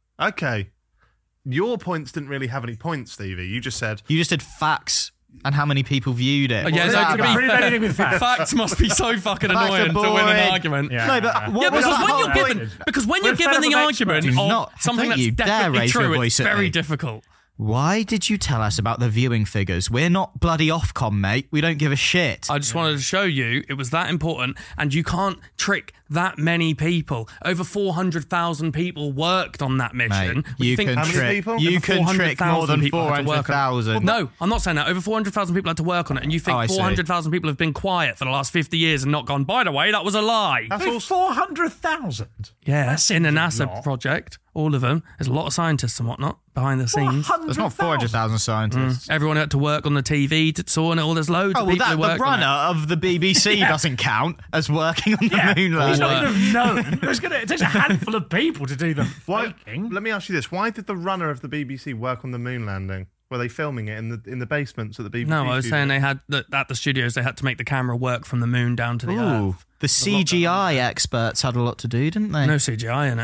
Your points didn't really have any points, Stevie. You just said You just did facts and how many people viewed it. Oh, yeah, What was no, that to be about? Prove fair, anything with facts. facts must be so fucking Facts are annoying to win boring. an argument. Yeah. No, but Yeah. what Yeah, was because that when whole you're point? given because when We're you're given fed the up of argument experts. of Not- something don't that's you dare definitely raise your true, voice it's at very me. difficult. Why did you tell us about the viewing figures? We're not bloody Ofcom, mate. We don't give a shit. I just wanted to show you it was that important, and you can't trick that many people. Over 400,000 people worked on that mission. Mate, We you think can How many trick. people? You over can trick more 400,000 than people had to work on it. 400,000. No, I'm not saying that. Over 400,000 people had to work on it, and you Oh, I think see. 400,000 people have been quiet for the last 50 years and not gone, by the way, that was a lie. that's With all. 400,000. Yes, in a seems a NASA lot. project. All of them. There's a lot of scientists and whatnot behind the scenes. There's not 400,000 scientists. Everyone had to work on the TV saw, and all. There's loads Oh, of well, people who the worked on runner it. of the BBC doesn't count as working on the moon He's landing. not going to have known. It takes a handful of people to do the Why, faking. let me ask you this: why did the runner of the BBC work on the moon landing? Were they filming it in the basements at the BBC? No, I was studio? saying they had at the studios they had to make the camera work from the moon down to the Ooh, Earth. the CGI experts had a lot to do, didn't they? No CGI in it.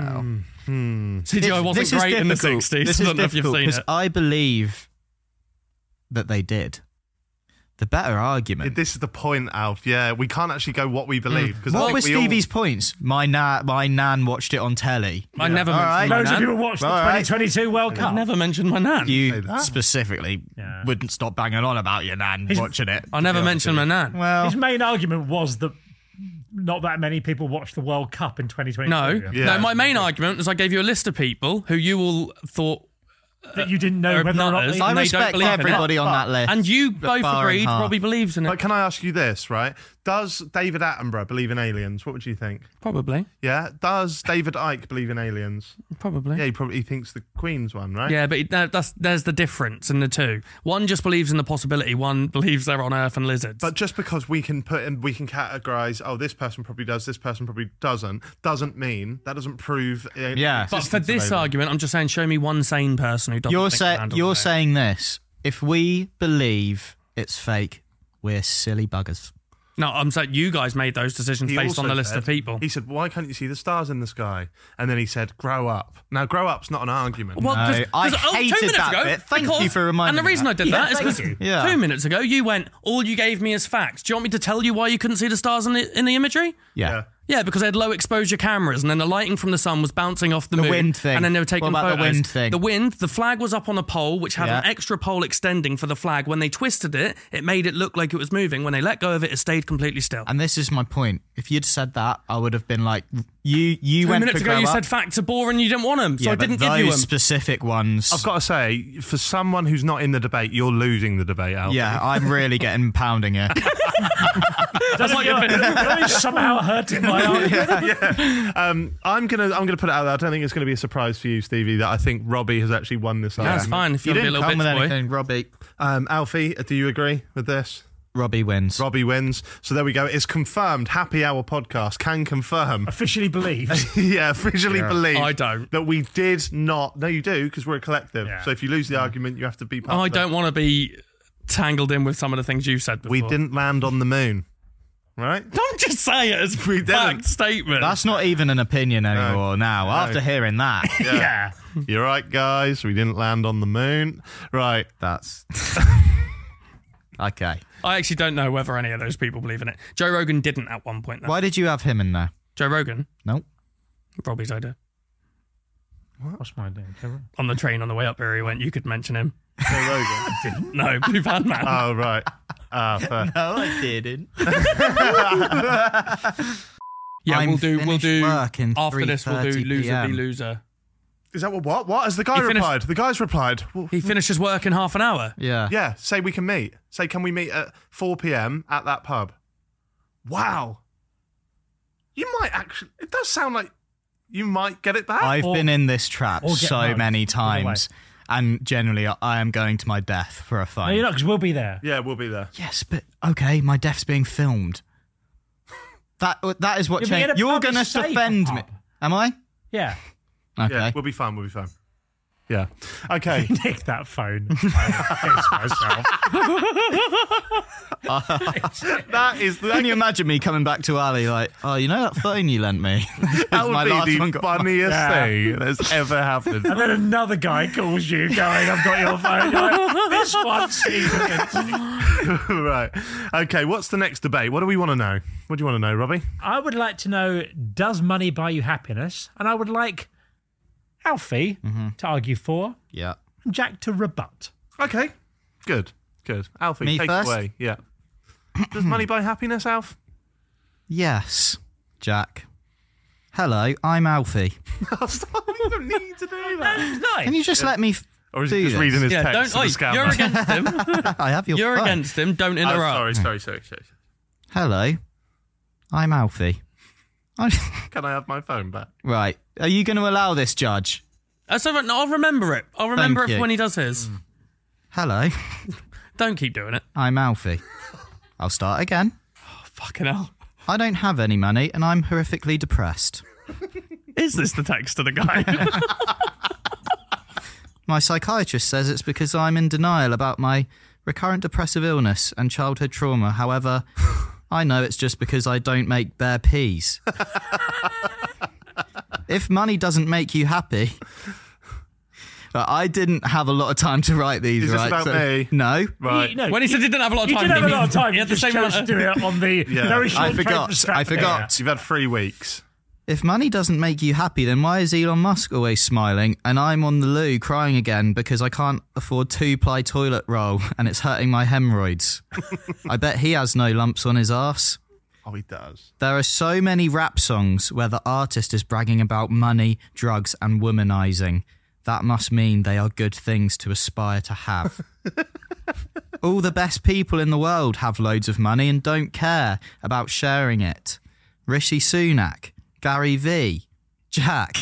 CGI wasn't This is great in the difficult. 60s. This I is don't know if you've difficult seen because it. I believe that they did. The better argument. This is the point, Alf. Yeah, we can't actually go what we believe. Because What were Stevie's points? My nan watched it on telly. I never All mentioned right. my Loads of nan. people watched the All right. 2022 World I Cup. never mentioned my nan. say You that. specifically Yeah. wouldn't stop banging on about your nan watching it. I never mentioned my nan. Well, His main argument was that not that many people watched the World Cup in 2022. No, Yeah. no. My main argument was I gave you a list of people who you all thought, That you didn't know They're whether or not nutters. they... I and they don't respect believe in it. everybody on that list. and you both bar in agreed. half. Robbie believes in it. But can I ask you this, right? Does David Attenborough believe in aliens? What would you think? Probably, Yeah. Does David Icke believe in aliens? probably. Yeah, he probably thinks the Queen's one, right? Yeah, but there's the difference in the two. One just believes in the possibility. One believes they're on Earth and lizards. But just because we can categorize, oh, this person probably does, this person probably doesn't mean that doesn't prove. Yeah. But for this argument, I'm just saying, show me one sane person who doesn't. You're saying this. If we believe it's fake, we're silly buggers. No, I'm saying you guys made those decisions He based on also the list said- of people. He said, "Why can't you see the stars in the sky?" And then he said, "Grow up." Now, grow up's not an argument. Well, No, 'cause- I 'cause, hated 2 minutes that ago, bit. Thank because- you for reminding And the me reason that. I did Yeah, that is thank because you. Yeah. 2 minutes ago you went, all you gave me is facts. Do you want me to tell you why you couldn't see the stars in the imagery? Yeah. Yeah, because they had low exposure cameras, and then the lighting from the sun was bouncing off the moon. wind thing. And then they were taking What about photos. the wind thing? The wind, the flag was up on a pole, which had an Yeah. extra pole extending for the flag. When they twisted it, it made it look like it was moving. When they let go of it, it stayed completely still. And this is my point. If you'd said that, I would have been like, you 2 went minutes to ago, grow you up. said facts are boring, you didn't want them, so yeah, I didn't but give you those them. specific ones. I've got to say, for someone who's not in the debate, you're losing the debate, Alfie. Yeah, I'm really getting pounding here. That's what you've been. somehow hurting my argument. I'm gonna put it out there. I don't think it's gonna be a surprise for you, Stevie, that I think Robbie has actually won this That's argument. fine if You you want to be a didn't little come bit with boy. anything, Robbie. Alfie, do you agree with this? Robbie wins. Robbie wins. So there we go. It's confirmed. Happy Hour podcast can confirm. Officially believed. Yeah, officially believe. I don't. That we did not. No, you do, because we're a collective. Yeah. So if you lose the argument, you have to be part I of it. don't want to be tangled in with some of the things you said before. We didn't land on the moon. Right? Don't just say it as We a fact didn't. statement. That's not even an opinion anymore now, after hearing that. Yeah. You're right, guys. We didn't land on the moon. Right. That's... Okay. I actually don't know whether any of those people believe in it. Joe Rogan didn't at one point, though. Why did you have him in there? Joe Rogan, Nope. Robbie's idea. What's my name? On the train on the way up here, he went, you could mention him. Joe Rogan. No, Blue Van Man. Oh, right. Fair. No, I didn't. Yeah, I'm we'll do finished work in after this we'll do 3:30 loser PM. be loser. Is that what? What? Has the guy He finished- replied? The guy's replied. Well, He finishes work in half an hour. Yeah. yeah, say we can meet. Say, can we meet at 4 p.m. at that pub? Wow. You might actually... It does sound like you might get it back. I've Or- been in this trap or get so mugged. many Either way. times. And generally, I am going to my death for a No, fine. you're not, because we'll be there. Yeah, we'll be there. Yes, but okay, my death's being filmed. That is what You'll be in changed. a You're pub going to that's safe, defend a me. pub. Am I? Yeah. Okay. Yeah, we'll be fine. We'll be fine. Yeah. Okay. Nick that phone. I myself. That is... Can you imagine me coming back to Ali like, oh, you know that phone you lent me? That My would last be one the got- funniest Yeah. thing that's ever happened. And then another guy calls you going, I've got your phone. You're like, this one's even. Right. Okay, what's the next debate? What do we want to know? What do you want to know, Robbie? I would like to know, does money buy you happiness? And I would like Alfie to argue for Yeah. and Jack to rebut. Okay. Good. Alfie, Me take first? it away. Yeah. Does money buy happiness, Alf? Yes, Jack. Hello, I'm Alfie. You don't need to do that. Nice. Can you just let me Or is do he just this? reading his Yeah, text? don't. to the Oi, scammer? you're against him. I have your You're phone. against him. Don't Oh, interrupt. sorry. Hello, I'm Alfie. Can I have my phone back? Right. Are you going to allow this, Judge? So I'll remember it. I'll remember Thank it you. when he does his. Hello, Don't keep doing it. I'm Alfie. I'll start again. Fucking hell. I don't have any money and I'm horrifically depressed. Is this the text of the guy? My psychiatrist says it's because I'm in denial about my recurrent depressive illness and childhood trauma. However, I know it's just because I don't make bare peas. If money doesn't make you happy... But I didn't have a lot of time to write these, Is this right? about me? No. Right. No, When he said he didn't have a lot of he time, did have a he lot of time. he He had the just same chose amount to of... do it on the Yeah. very short I forgot. paper strap I forgot. You've had 3 weeks. If money doesn't make you happy, then why is Elon Musk always smiling and I'm on the loo crying again because I can't afford 2-ply toilet roll and it's hurting my hemorrhoids? I bet he has no lumps on his arse. Oh, he does. There are so many rap songs where the artist is bragging about money, drugs and womanizing. That must mean they are good things to aspire to have. All the best people in the world have loads of money and don't care about sharing it. Rishi Sunak, Gary V, Jack.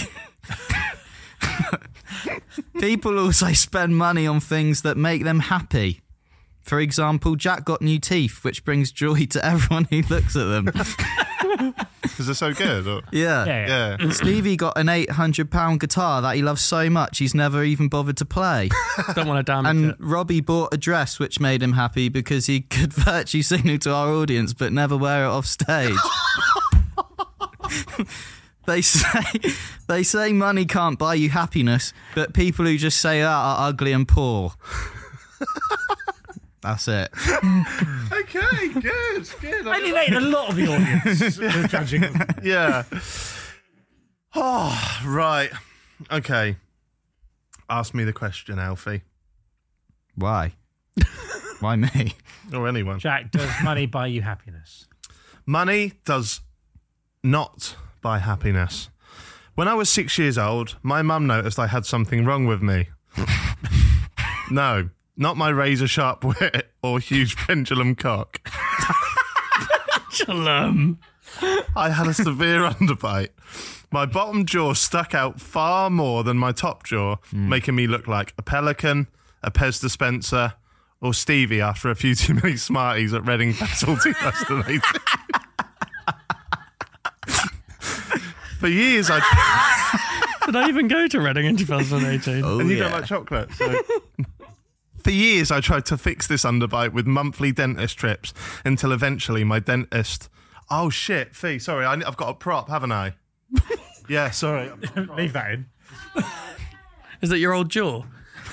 People also spend money on things that make them happy. For example, Jack got new teeth, which brings joy to everyone who looks at them. Is it so good? Or? Yeah. Yeah. Stevie got an £800 guitar that he loves so much he's never even bothered to play. Don't want to damage And it. Robbie bought a dress which made him happy because he could virtue signal to our audience but never wear it off stage. They say money can't buy you happiness, but people who just say that are ugly and poor. That's it. Okay, good. Alienated a lot of the audience with judging. Yeah. Oh, right. Okay. Ask me the question, Alfie. Why? Why me? Or anyone. Jack, does money buy you happiness? Money does not buy happiness. When I was 6 years old, my mum noticed I had something wrong with me. No, not my razor-sharp wit or huge pendulum cock. Shalom. I had a severe underbite. My bottom jaw stuck out far more than my top jaw, making me look like a pelican, a Pez dispenser, or Stevie after a few too many Smarties at Reading Festival 2018. For years, Did I even go to Reading in 2018? Oh, and you yeah. don't like chocolate. So. For years, I tried to fix this underbite with monthly dentist trips until eventually my dentist... Oh, shit, Fee, sorry, I've got a prop, haven't I? Yeah, sorry. Leave that in. Is it your old jaw?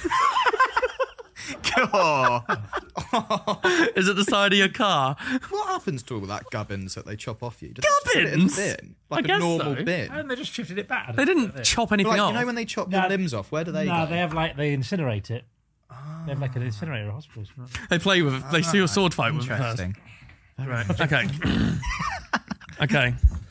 Oh, Is it the side of your car? What happens to all that gubbins that they chop off you? Gubbins? Like I guess a normal so. bin? And they just shifted it back. They didn't chop anything Like, off. you know when they chop No. your limbs off, where do they No, go? they have they incinerate it. They have like an incinerator at hospitals. They play with it. They do a sword fight with it first. Interesting. Right. Okay. Okay.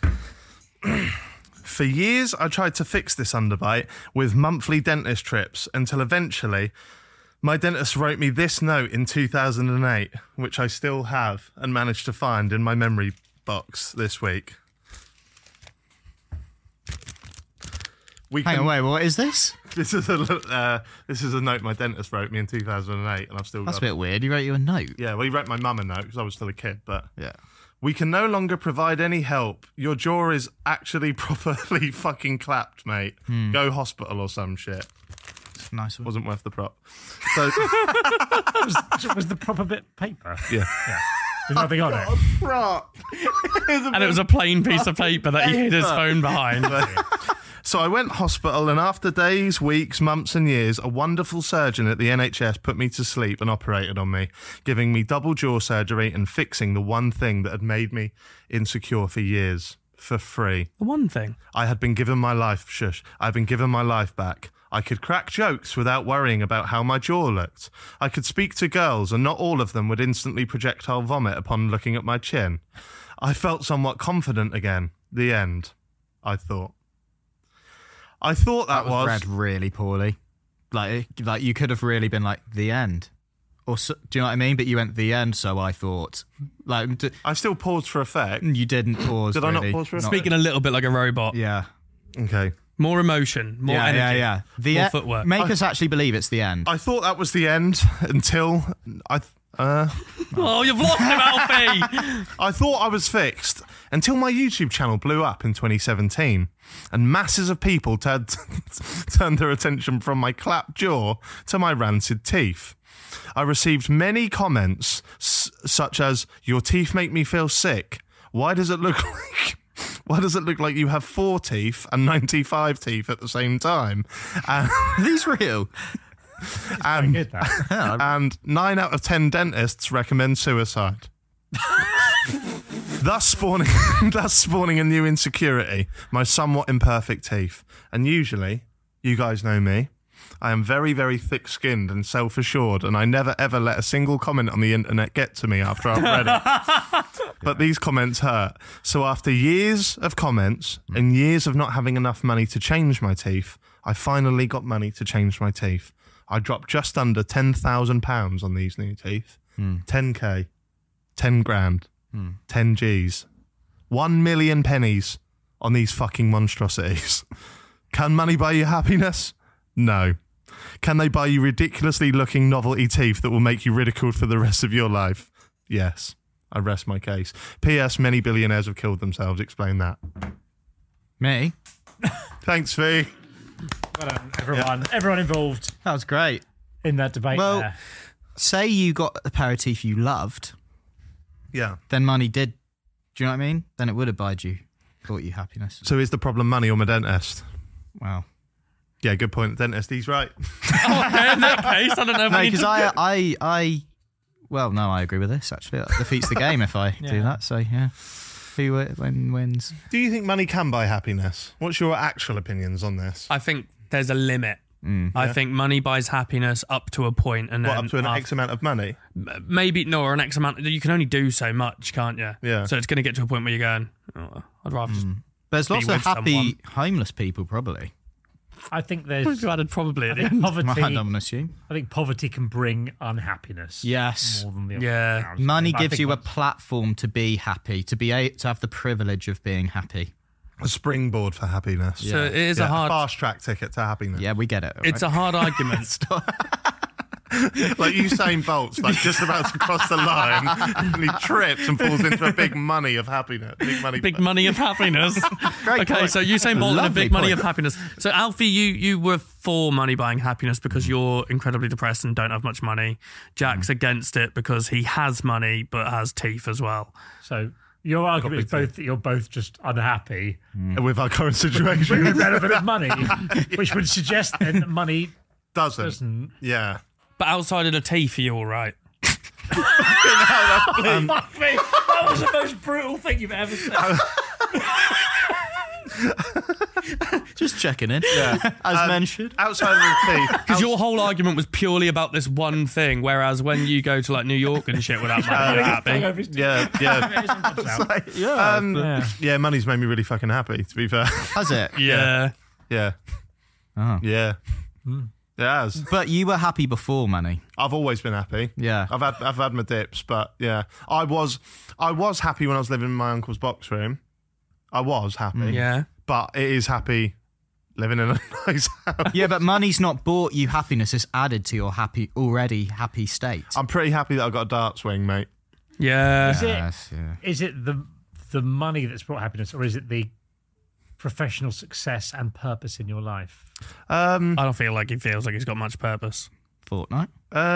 For years, I tried to fix this underbite with monthly dentist trips until eventually my dentist wrote me this note in 2008, which I still have and managed to find in my memory box this week. Hang on, wait, what is this? This is a note my dentist wrote me in 2008, and I've still That's a got it. bit weird. He wrote you a note. Yeah, well, he wrote my mum a note because I was still a kid, but... Yeah. We can no longer provide any help. Your jaw is actually properly fucking clapped, mate. Go hospital or some shit. Nice one. Wasn't worth the prop. So, Was the proper bit paper? yeah. There's nothing on it. Prop. And it was a plain piece of paper that he hid his phone behind. So I went hospital, and after days, weeks, months and years, a wonderful surgeon at the NHS put me to sleep and operated on me, giving me double jaw surgery and fixing the one thing that had made me insecure for years, for free. The one thing. I had been given my life, I'd been given my life back. I could crack jokes without worrying about how my jaw looked. I could speak to girls, and not all of them would instantly projectile vomit upon looking at my chin. I felt somewhat confident again. The end, I thought. I thought that was... read really poorly. Like you could have really been like, the end. Or so, do you know what I mean? But you went the end, so I thought. Like I still paused for effect. you didn't pause. Did I not really. pause for effect? Speaking a little bit like a robot. Yeah. Okay. More emotion, more Yeah, energy, yeah. more footwork. Make us actually believe it's the end. I thought that was the end until Oh, you've lost him, Alfie! I thought I was fixed until my YouTube channel blew up in 2017 and masses of people turned their attention from my clapped jaw to my rancid teeth. I received many comments such as, "Your teeth make me feel sick. Why does it look like you have 4 teeth and 95 teeth at the same time?" Are these real? And, Good, that. and 9 out of 10 dentists recommend suicide. thus spawning a new insecurity, my somewhat imperfect teeth. And usually, you guys know me, I am very, very thick-skinned and self-assured, and I never ever let a single comment on the internet get to me after I've read it. But these comments hurt. So after years of comments and years of not having enough money to change my teeth, I finally got money to change my teeth. I dropped just under £10,000 on these new teeth. 10k, 10 grand, 10 G's, 1 million pennies on these fucking monstrosities. Can money buy you happiness? No. Can they buy you ridiculously looking novelty teeth that will make you ridiculed for the rest of your life? Yes. I rest my case. P.S. Many billionaires have killed themselves. Explain that. Me? Thanks, Fee. Well done, everyone involved That was great. in that debate. Well, there. say you got a pair of teeth you loved, Yeah. then money did. Do you know what I mean? Then it would have bought you happiness. So is the problem money or my dentist? Wow. Yeah, good point. Dentist, he's right. Okay, in that case, I don't know if No, I need because to... well, no, I agree with this, actually. That defeats the game if I do that, so yeah. Who wins? Do you think money can buy happiness? What's your actual opinions on this? I think there's a limit. I think money buys happiness up to a point, and then What, up to an X amount of money? maybe no, or an X amount. You can only do so much, can't you? Yeah. So it's going to get to a point where you're going, oh, I'd rather just. There's lots Be of with happy someone. homeless people, probably. I think there's You added probably I at the think end. poverty. I don't assume. I think poverty can bring unhappiness. Yes. More than the Yeah. other thing. Money I gives think you a that's- platform to be happy, to have the privilege of being happy. A springboard for happiness. So it is a Yeah, hard. fast track ticket to happiness. Yeah, we get it. It's a hard argument. Like Usain Bolt's like just about to cross the line and he trips and falls into a big money of happiness. Big money of happiness. Great Okay, point. so Usain Bolt and a Lovely big money point. of happiness. So Alfie, you were for money buying happiness because you're incredibly depressed and don't have much money. Jack's against it because he has money but has teeth as well. So your argument is both that you're both just unhappy with our current situation. with irrelevant of money, which would suggest then that money Doesn't. Yeah. But outside of the teeth, are you all right? Fuck me. That was the most brutal thing you've ever said. Just checking in. Yeah. As mentioned. Outside of the teeth. Because your whole argument was purely about this one thing, whereas when you go to like New York and shit without money, you're happy. Yeah, yeah. Yeah, money's made me really fucking happy, to be fair. Has it? Yeah. Yeah. Oh. Yeah. It has. But you were happy before money. I've always been happy. Yeah. I've had my dips, but yeah. I was happy when I was living in my uncle's box room. I was happy. Yeah. But it is happy living in a nice house. Yeah, but money's not bought you happiness. It's added to your already happy state. I'm pretty happy that I've got a dart swing, mate. Yeah. Yes, yeah. Is it the money that's brought happiness, or is it the professional success and purpose in your life? I don't feel like he feels like he's got much purpose. Fortnite.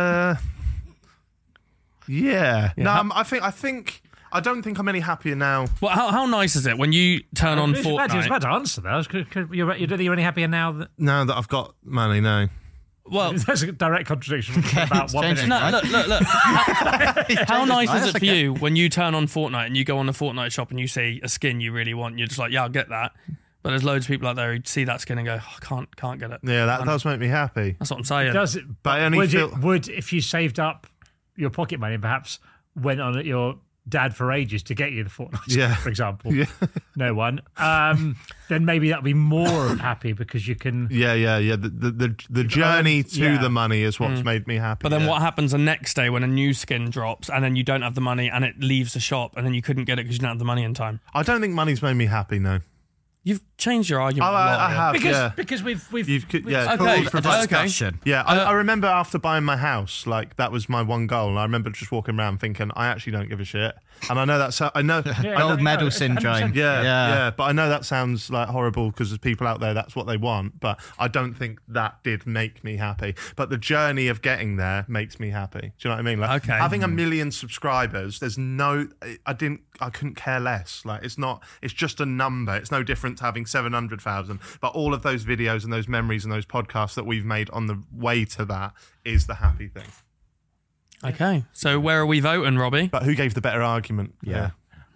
Yeah. No, how- I don't think I'm any happier now. Well, how nice is it when you turn on I was about Fortnite? to answer that. You're any happier now that Now that I've got money, no. Well, there's a direct contradiction about it's 1 minute. changing. no, look. How nice is it That's for okay. you when you turn on Fortnite and you go on the Fortnite shop and you see a skin you really want? You're just like, yeah, I'll get that. But there's loads of people out there who see that skin and go, oh, I can't get it. Yeah, that does make me happy. That's what I'm saying. Does it? But I only would feel- would if you saved up your pocket money and perhaps went on at your dad for ages to get you the Fortnite Yeah. for example. Yeah. No one. Then maybe that'll be more happy because you can. Yeah. The journey to yeah. the money is what's made me happy. But then yeah. what happens the next day when a new skin drops and then you don't have the money and it leaves the shop and then you couldn't get it because you didn't have the money in time? I don't think money's made me happy, no. You've changed your argument a lot. I have, Because yeah. we've Yeah, Okay, For okay. discussion. Yeah, I remember after buying my house, like that was my one goal. And I remember just walking around thinking, I actually don't give a shit. And I know that's, I know, Gold medal syndrome. yeah, but I know that sounds like horrible because there's people out there that's what they want. But I don't think that did make me happy. But the journey of getting there makes me happy. Do you know what I mean? Like Okay. having 1 million subscribers, there's no, I couldn't care less. Like it's just a number. It's no different to having 700,000. But all of those videos and those memories and those podcasts that we've made on the way to that is the happy thing. Okay, so where are we voting, Robbie? But who gave the better argument? Yeah.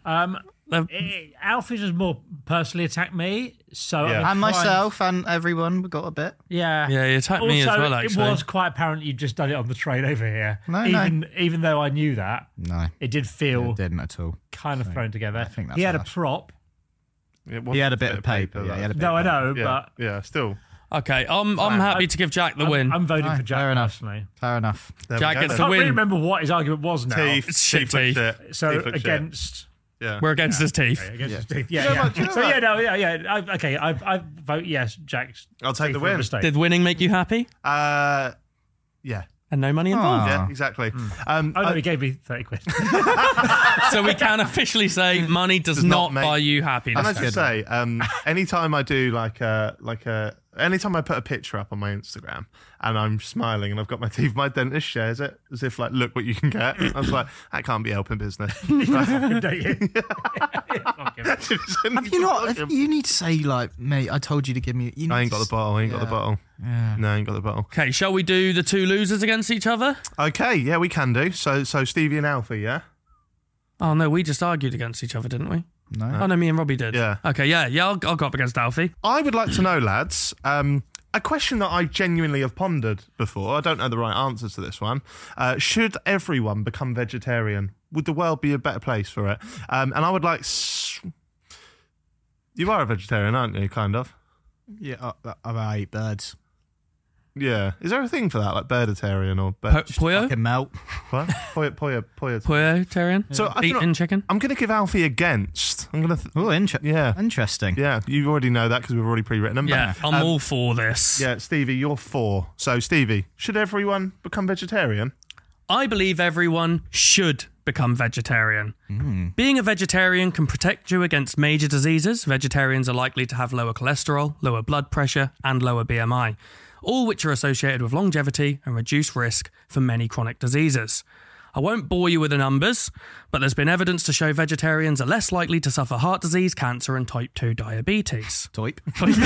Alfie's has more personally attacked me, so Yeah. And myself and everyone, we got a bit. Yeah, Yeah, you attacked me as Also, well, actually. It was quite apparent you'd just done it on the train over here. No, even though I knew that, No, it did feel it didn't at all. kind of thrown together. I think that's he had a harsh. prop. It He had a bit of paper. though. Yeah, he had a bit No, I of know, Yeah, but yeah, still. Okay, I'm happy to give Jack the win. I'm voting Aye, for Jack fair enough. personally. Fair enough. There we Jack go gets then. the Can't really win. remember what his argument was now. Teeth, It's shit look teeth. shit. So Teeth look shit. against. Yeah. We're against his teeth. Against his teeth. Yeah, Yeah, but do you know So what? okay. I vote yes. Jack's. I'll take teeth the were a win. mistake. Did winning make you happy? Yeah. And no money involved. Yeah, exactly. Oh no, he gave me 30 quid. So we can officially say money does not not make- buy you happiness. And I just say, anytime I do anytime I put a picture up on my Instagram and I'm smiling and I've got my teeth, my dentist shares it as if like, look what you can get. I was like, that can't be helping business. Don't you? Have you not? You need to say like, mate, I told you to give me. You I need ain't got the bottle. I ain't got the bottle. Yeah. No, I ain't got the bottle. Okay, shall we do the two losers against each other? Okay, yeah, we can do. So Stevie and Alfie, yeah? Oh no, we just argued against each other, didn't we? No. Oh no, me and Robbie did. Yeah. Okay, yeah, I'll go up against Alfie. I would like to know, lads, a question that I genuinely have pondered before. I don't know the right answers to this one. Should everyone become vegetarian? Would the world be a better place for it? And I would like... You are a vegetarian, aren't you, kind of? Yeah, I eat birds. Yeah. Is there a thing for that, like birditarian or bird? Pollo? Fucking melt. What? Poya. Pollo-tarian? So I Eating don't- chicken? I'm going to give Alfie against. I'm going to... Oh, Yeah. Interesting. Yeah, you already know that because we've already pre-written them. Yeah, but, I'm all for this. Yeah, Stevie, you're 4. So, Stevie, should everyone become vegetarian? I believe everyone should become vegetarian. Being a vegetarian can protect you against major diseases. Vegetarians are likely to have lower cholesterol, lower blood pressure, and lower BMI, all which are associated with longevity and reduced risk for many chronic diseases. I won't bore you with the numbers, but there's been evidence to show vegetarians are less likely to suffer heart disease, cancer, and type 2 diabetes. Toip.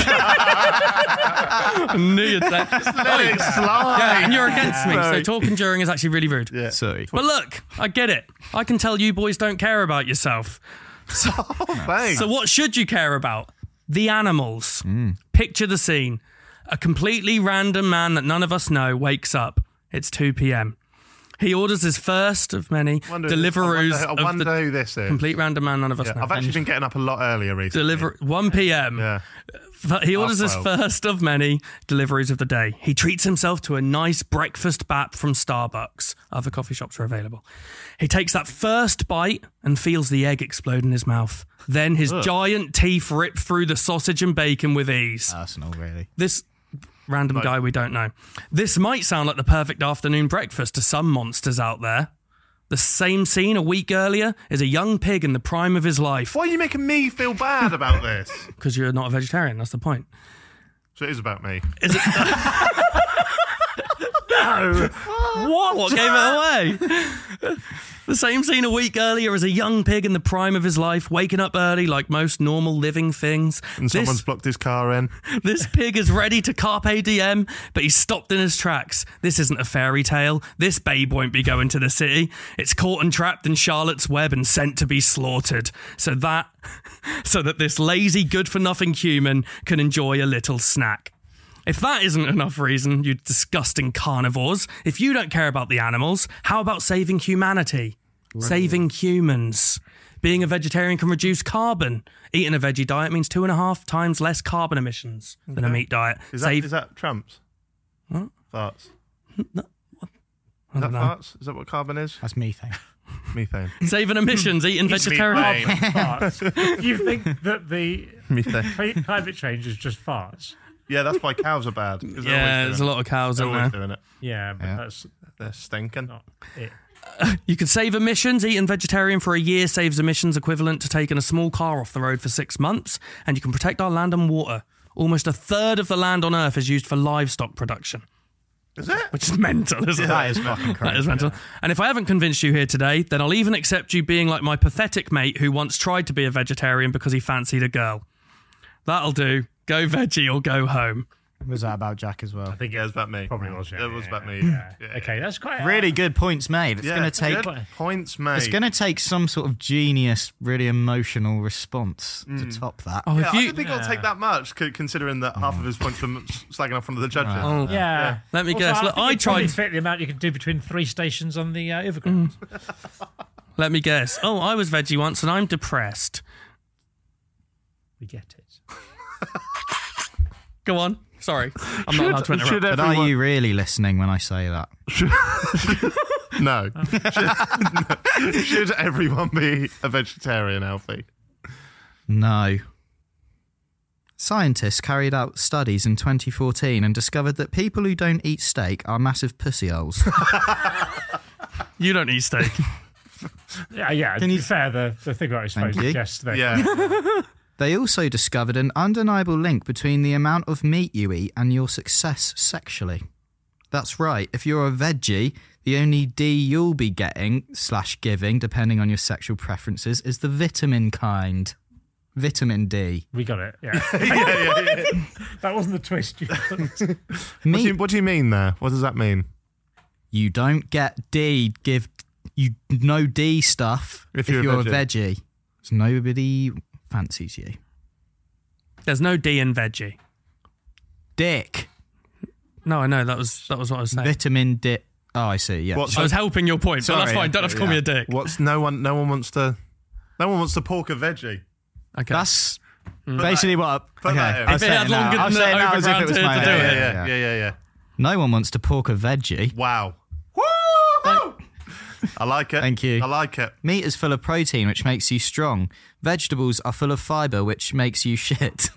I knew you'd say. Yeah, and you're against me, so talking during is actually really rude. Yeah. Sorry. But look, I get it. I can tell you boys don't care about yourself. Oh, thanks. So what should you care about? The animals. Picture the scene. A completely random man that none of us know wakes up. It's 2 p.m. He orders his first of many Deliveroo's I of wonder the who this is. complete random man none of us Yeah, know. I've actually been getting up a lot earlier recently. 1 p.m. Yeah. He orders his 12. first of many deliveries of the day. He treats himself to a nice breakfast bap from Starbucks. Other coffee shops are available. He takes that first bite and feels the egg explode in his mouth. Then his giant teeth rip through the sausage and bacon with ease. Arsenal, really. This random guy we don't know. This might sound like the perfect afternoon breakfast to some monsters out there. The same scene a week earlier is a young pig in the prime of his life. Why are you making me feel bad about this? Because you're not a vegetarian, that's the point. So it is about me. Is it? No. What gave it away? The same scene a week earlier as a young pig in the prime of his life, waking up early like most normal living things. And someone's blocked his car in. This pig is ready to carpe diem, but he's stopped in his tracks. This isn't a fairy tale. This babe won't be going to the city. It's caught and trapped in Charlotte's Web and sent to be slaughtered. So that this lazy, good-for-nothing human can enjoy a little snack. If that isn't enough reason, you disgusting carnivores, if you don't care about the animals, how about saving humanity? Saving humans. Being a vegetarian can reduce carbon. Eating a veggie diet means 2.5 times less carbon emissions than a meat diet. Is that Trump's? What? Farts. No, Is that know. farts? Is that what carbon is? That's methane. Methane. Saving emissions, eating vegetarian. Farts. You think that the Methane. climate change is just farts? Yeah, that's why cows are bad. 'cause they're Yeah, always there's a doing lot of cows it. in They're always there. doing it. Yeah, but Yeah. that's They're stinking. not it. You could save emissions. Eating vegetarian for a year saves emissions equivalent to taking a small car off the road for 6 months. And you can protect our land and water. Almost a third of the land on Earth is used for livestock production. Is it? Which is mental, isn't it? That is fucking crazy. That is mental. And if I haven't convinced you here today, then I'll even accept you being like my pathetic mate who once tried to be a vegetarian because he fancied a girl. That'll do. Go veggie or go home. Was that about Jack as well? I think it was about me. Probably was. Yeah, It was yeah, about me. Yeah. Yeah. Okay, that's quite Really good points made. It's Yeah, going to take. good points, mate. It's going to take some sort of genius, really emotional response to top that. Oh, Yeah, if I you don't think it'll take that much, considering that half of his points were slagging off one of the judges. Oh. Yeah. Let me Also, guess. Look, think I it's probably tried. fit the amount you can do between 3 stations on the overground. Let me guess. Oh, I was veggie once and I'm depressed. We get it. Go on. Sorry, I'm not allowed to interrupt. But are you really listening when I say that? No. Should everyone be a vegetarian, Alfie? No. Scientists carried out studies in 2014 and discovered that people who don't eat steak are massive pussy holes. You don't eat steak. Yeah. To be fair, the thing that I suppose you. suggests that. Yeah. They also discovered an undeniable link between the amount of meat you eat and your success sexually. That's right, if you're a veggie, the only D you'll be getting / giving, depending on your sexual preferences, is the vitamin kind. Vitamin D. We got it. Yeah. yeah. That wasn't the twist. Meat, What do you mean there? What does that mean? you don't get D, you no D stuff If if you're you're a a veggie. So nobody fancies you. There's no D in veggie. Dick. No, I know. That was what I was saying. Vitamin D. Oh, I see, yeah. What- I was helping your point, but that's Sorry, fine. Don't have to call me a dick. What's no one wants to pork a veggie. Okay. That's basically what. Put that in. I'll If it say had now. longer I'll than say the it now as if it was overground my to do idea. it. Yeah. No one wants to pork a veggie. Wow. Woo! I like it. Thank you. I like it. Meat is full of protein, which makes you strong. Vegetables are full of fibre, which makes you shit.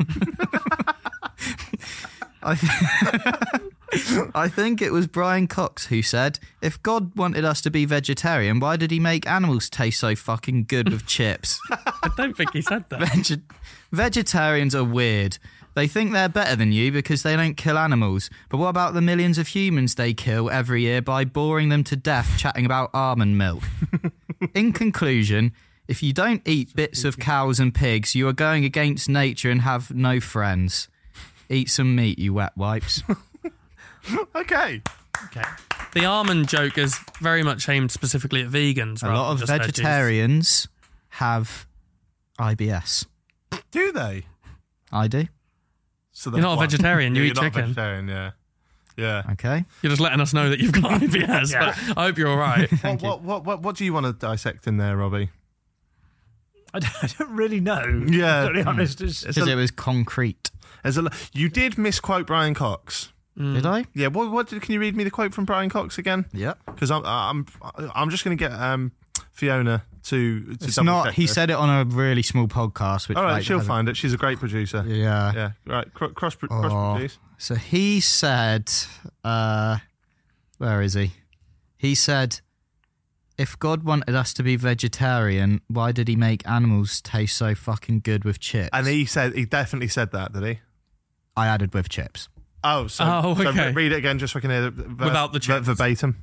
I think it was Brian Cox who said, if God wanted us to be vegetarian, why did he make animals taste so fucking good with chips? I don't think he said that. Vegetarians are weird. They think they're better than you because they don't kill animals. But what about the millions of humans they kill every year by boring them to death chatting about almond milk? In conclusion, if you don't eat bits of cows and pigs, you are going against nature and have no friends. Eat some meat, you wet wipes. Okay. The almond joke is very much aimed specifically at vegans. A rather lot of than just veggies. vegetarians have IBS. Do they? I do. So You're not a vegetarian, you Yeah, eat you're not a chicken. vegetarian, yeah. Yeah. Okay. You're just letting us know that you've got IBS, but I hope you're all right. What do you want to dissect in there, Robbie? I don't really know. Yeah. To be honest, Because it was concrete. You did misquote Brian Cox. Did I? Yeah. Can you read me the quote from Brian Cox again? Yep. Because I'm just going to get Fiona to It's double not. check He this. said it on a really small podcast. Which All right, like, she'll hasn't- find it. She's a great producer. Yeah. Yeah. Right. Cross Oh. produce. So he said, where is he? He said, if God wanted us to be vegetarian, why did he make animals taste so fucking good with chips? And he definitely said that, did he? I added with chips. Oh, so okay. read it again just so I can hear Without the chips. verbatim.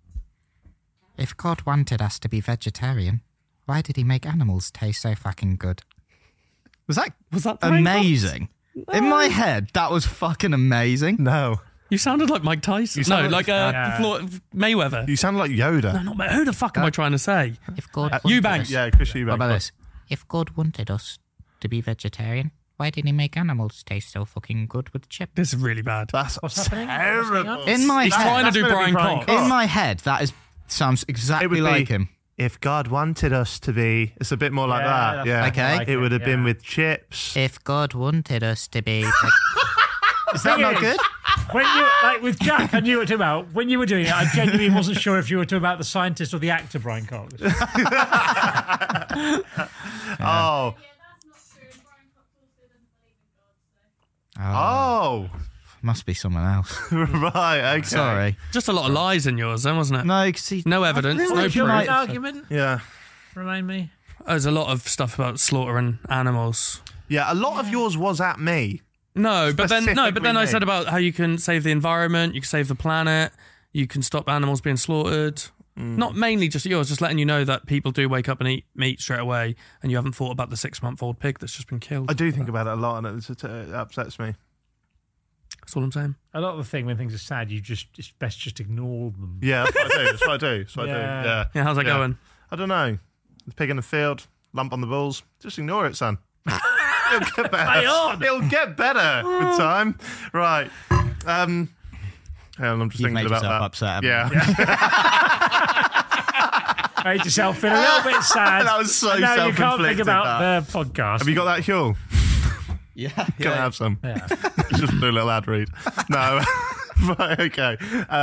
If God wanted us to be vegetarian, why did he make animals taste so fucking good? Was that Brian amazing? In my head, that was fucking amazing. No. You sounded like Mike Tyson. sound No, like- Mayweather. You sound like Yoda. No, not Who the fuck am I trying to say? If God Eubanks. Yeah, Chris Eubanks. What about this? If God wanted us to be vegetarian, why didn't he make animals taste so fucking good with chips? This is really bad. That's What's happening? terrible. In my He's head, trying to do gonna be Brian Brian Cox. Cox. in my head, sounds It exactly would be- like him. if God wanted us to be, it's a bit more like that. that's Yeah. Okay. like It would have been yeah. with chips. If God wanted us to be... Is that not good? When you like with Jack, I knew what you're talking about. When you were doing it, I genuinely wasn't sure if you were talking about the scientist or the actor Brian Cox. Oh. Oh. Must be someone else. Right, okay. Sorry. Just a lot of lies in yours, then, wasn't it? No, because No evidence, no What's your proof. argument? Yeah. Remind me. There's a lot of stuff about slaughtering animals. Yeah, a lot of yours was at me. No, but then Specifically I me. said about how you can save the environment, you can save the planet, you can stop animals being slaughtered. Not mainly just yours, just letting you know that people do wake up and eat meat straight away, and you haven't thought about the 6-month-old pig that's just been killed. I do think about it a lot, and it upsets me. That's all I'm saying. A lot of the thing when things are sad, it's best just ignore them. Yeah, that's what I do. That's what I do. That's what I do. Yeah. Yeah. Yeah, how's that going? I don't know. The pig in the field, lump on the balls. Just ignore it, son. It'll get better. Play on. It'll get better with time. Right. Hang on, I'm just You've thinking made about yourself that. upset. haven't Yeah. Made yourself feel a little bit sad. That was so and now you can't think self-inflicted, about the podcast. Have you got that, Huel? you? Can I have some? Yeah. Just do a little ad read. No. Right, okay.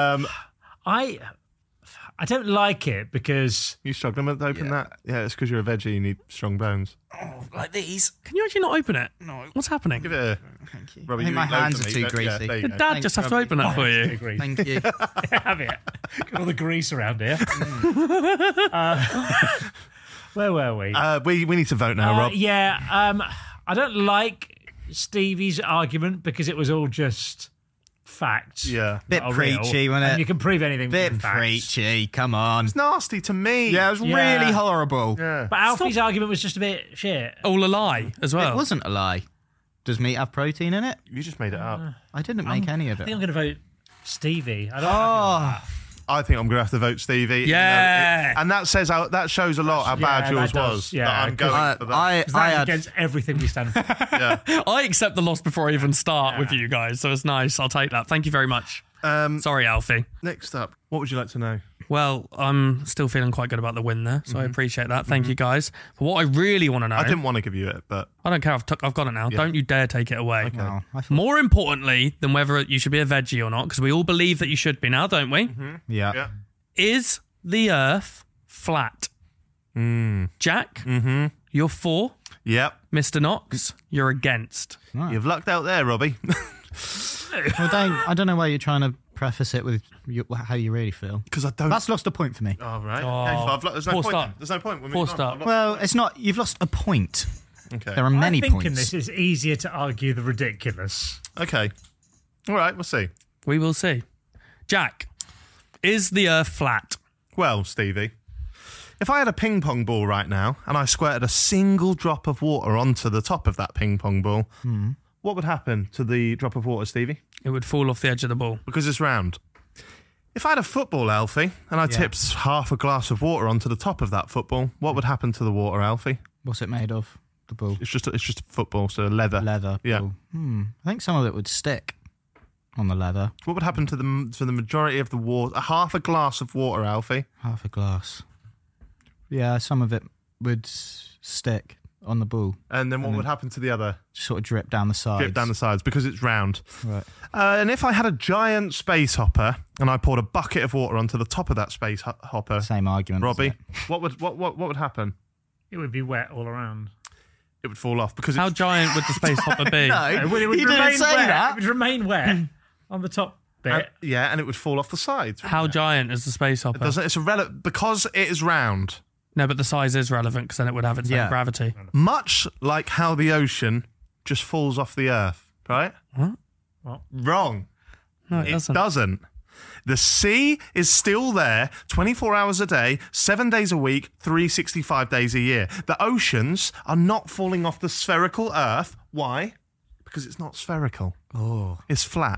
I don't like it because You struggling to open that? Yeah, it's because you're a veggie, you need strong bones. Like these. Can you actually not open it? No. What's happening? Give it a... Thank you. Robbie, I think you my eat loads hands of are meat, too don't you? Yeah, greasy. there you Did go. Dad just have to open that for you? grease. Thank you. Have it. Got all the grease around here. Where were we? We need to vote now, Rob. Yeah. I don't like Stevie's argument because it was all just facts. Yeah. Bit that are real, preachy, wasn't and it? you can prove anything Bit with facts. preachy. Come on. It's nasty to me. Yeah, it was Yeah. really horrible. Yeah. But Alfie's argument was just a bit shit. All a lie as well. It wasn't a lie. Does meat have protein in it? You just made it up. I didn't make any of I it. think I'm going to vote Stevie. I don't I think I'm going to have to vote Stevie. Yeah. And that says that shows a lot how bad Yeah, yours that does, was. yeah, that I'm going I, for that. I, That's I had against everything we stand for. I accept the loss before I even start with you guys, so it's nice. I'll take that. Thank you very much. Sorry, Alfie. Next up, what would you like to know? Well, I'm still feeling quite good about the win there, so I appreciate that. Thank you, guys. But what I really want to know... I didn't want to give you it, but I don't care. I've got it now. Don't you dare take it away. Oh, I thought, More importantly than whether you should be a veggie or not, because we all believe that you should be now, don't we? yeah. Is the Earth flat? Jack, you're for. yep. Mr. Knox, you're against. You've lucked out there, Robbie. Well, I don't know why you're trying to preface it with how you really feel. Because I don't... That's lost a point for me. Oh, right. Oh, Okay, so there's no poor point. start. Then. There's no point. We're Poor moving on. start. I've lost- Well, it's not. You've lost a point. Okay. There are many I think points. in this it's easier to argue the ridiculous. Okay. All right, we'll see. We will see. Jack, is the Earth flat? Well, Stevie, if I had a ping pong ball right now and I squirted a single drop of water onto the top of that ping pong ball, what would happen to the drop of water, Stevie? It would fall off the edge of the ball. Because it's round. If I had a football, Alfie, and I tipped half a glass of water onto the top of that football, what would happen to the water, Alfie? What's it made of? The ball. It's just a football, so leather. Leather. Yeah. Ball. I think some of it would stick on the leather. What would happen to the majority of the water? Half a glass of water, Alfie. Half a glass. Yeah, some of it would stick on the ball. And then what would happen to the other? Just sort of drip down the sides. Drip down the sides because it's round. Right. And if I had a giant space hopper and I poured a bucket of water onto the top of that space hopper, Same argument. Robbie, isn't it? what would happen? It would be wet all around. It would fall off because How it's giant would the space hopper be? It would he remain didn't say wet. that. It would remain wet on the top bit. yeah, and it would fall off the sides. How giant is the space hopper? Doesn't it's irrelevant because it is round. No, but the size is relevant because then it would have its own Yeah. gravity. Much like how the ocean just falls off the earth, right? What? Wrong. No, it It doesn't. doesn't. The sea is still there 24 hours a day, 7 days a week, 365 days a year. The oceans are not falling off the spherical earth. Why? Because it's not spherical. Oh. It's flat.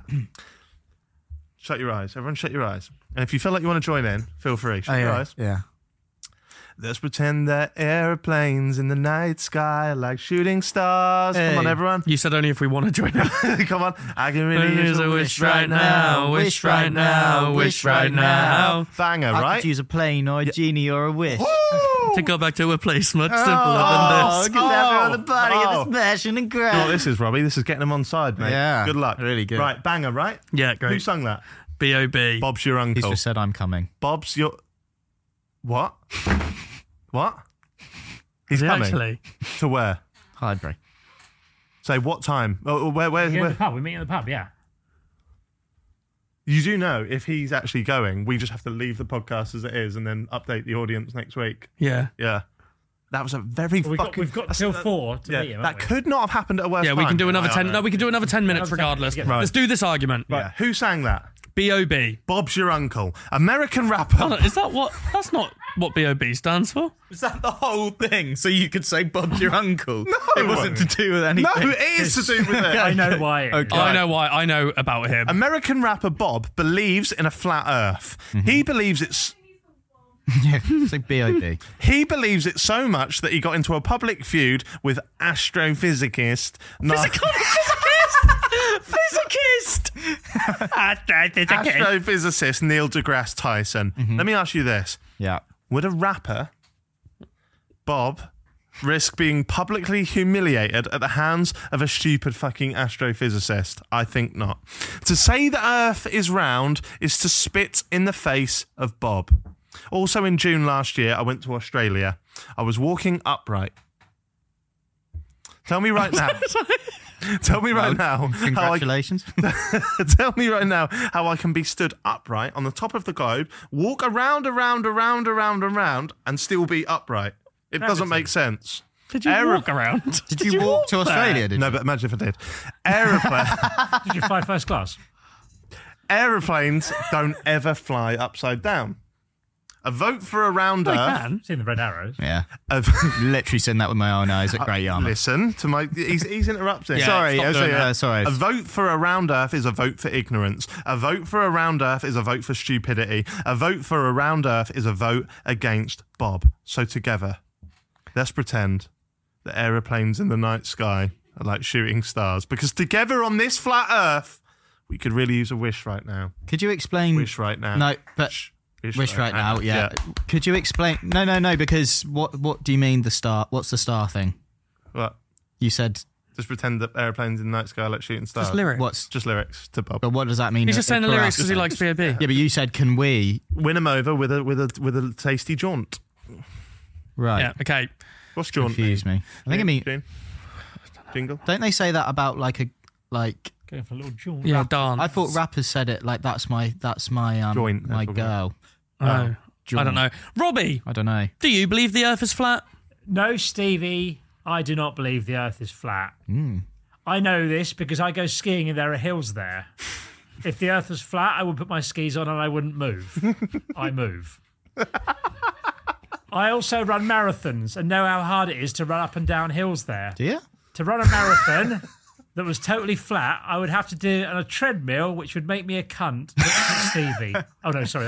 Shut your eyes. Everyone shut your eyes. And if you feel like you want to join in, feel free. Shut your eyes. Yeah. Let's pretend that airplanes in the night sky are like shooting stars. Come on, Hey. everyone. You said only if we want to join in. Come on. I can really use a wish right now, wish right now, wish right now. Banger, I right? could use a plane or a genie or a wish. To go back to a place much simpler Oh, than get everyone the Oh. body Oh. of the smashing and You know what grab. this is, Robbie? This is getting them on side, mate. Yeah, Good luck. really good. Right, banger, right? this. Yeah, Who great. sung that? B.O.B. Bob's your He's uncle. just said I'm coming. Bob's your... What? What? He's Is it coming. actually? To where? Highbury. Say what time? Oh, where? We're in the Where? pub. We meet in the pub, yeah. You do know if he's actually going, we just have to leave the podcast as it is and then update the audience next week. Yeah. Yeah. That was a very Well, fucking... we've got till 4 to Yeah, meet him. that haven't we? could not have happened at a worse Yeah, time. we can do another I 10. know. No, we can do another 10 minutes Another 10 regardless. minutes, yeah. Let's do this argument. Yeah. Who sang that? B.O.B. Bob's your uncle. American rapper. Hold on, is that what? That's not what B.O.B. stands for. Was that the whole thing? So you could say Bob's your uncle? No. It wasn't to do with anything. No, it is to do with it. I know why. It is. Okay. I know why. I know about him. American rapper Bob believes in a flat earth. He believes it's... Yeah, say B.O.B. He believes it so much that he got into a public feud with astrophysicist... Physicist. astrophysicist Neil deGrasse Tyson. Let me ask you this. Yeah. Would a rapper, Bob, risk being publicly humiliated at the hands of a stupid fucking astrophysicist? I think not. To say the Earth is round is to spit in the face of Bob. Also in June last year, I went to Australia. I was walking upright. Tell me right now. Tell me right now. Congratulations. Tell me right now how I can be stood upright on the top of the globe, walk around, and still be upright. It doesn't make sense. Did you walk around? Did you walk to Australia? Did No, you? but imagine if I did. Aeroplane, Did you fly first class? aeroplanes don't ever fly upside down. A vote for a round They Earth. can. Seen the red arrows. Yeah. A- Literally seen that with my own eyes at Great Yarmouth. Listen to my. He's interrupting. Yeah, Sorry, stop doing that. sorry. A vote for a round Earth is a vote for ignorance. A vote for a round Earth is a vote for stupidity. A vote for a round Earth is a vote against Bob. So together, let's pretend that aeroplanes in the night sky are like shooting stars. Because together on this flat Earth, we could really use a wish right now. Could you explain? Wish right now. No, but wish right now. Yeah. Could you explain? No. Because what do you mean the star? What's the star thing? What? You said Just pretend that airplanes in the night sky are like shooting stars. Just lyrics. what's? Just lyrics to Bob. But what does that mean? He's just saying the for lyrics us? because he likes B.O.B. Yeah, but you said can we? Win him over with a tasty jaunt. Right. Yeah. Okay. What's jaunt? Confuse me. I think it means. Jingle. Don't they say that about like Going for a little jaunt. Yeah. Dance. I thought rappers said it like that's my Joint, my that's what girl. Oh, I don't know. Robbie, I don't know. do you believe the Earth is flat? No, Stevie, I do not believe the Earth is flat. I know this because I go skiing and there are hills there. If the Earth was flat, I would put my skis on and I wouldn't move. I move. I also run marathons and know how hard it is to run up and down hills there. Do you? To run a marathon that was totally flat, I would have to do it on a treadmill, which would make me a cunt. Stevie. Oh, no, sorry.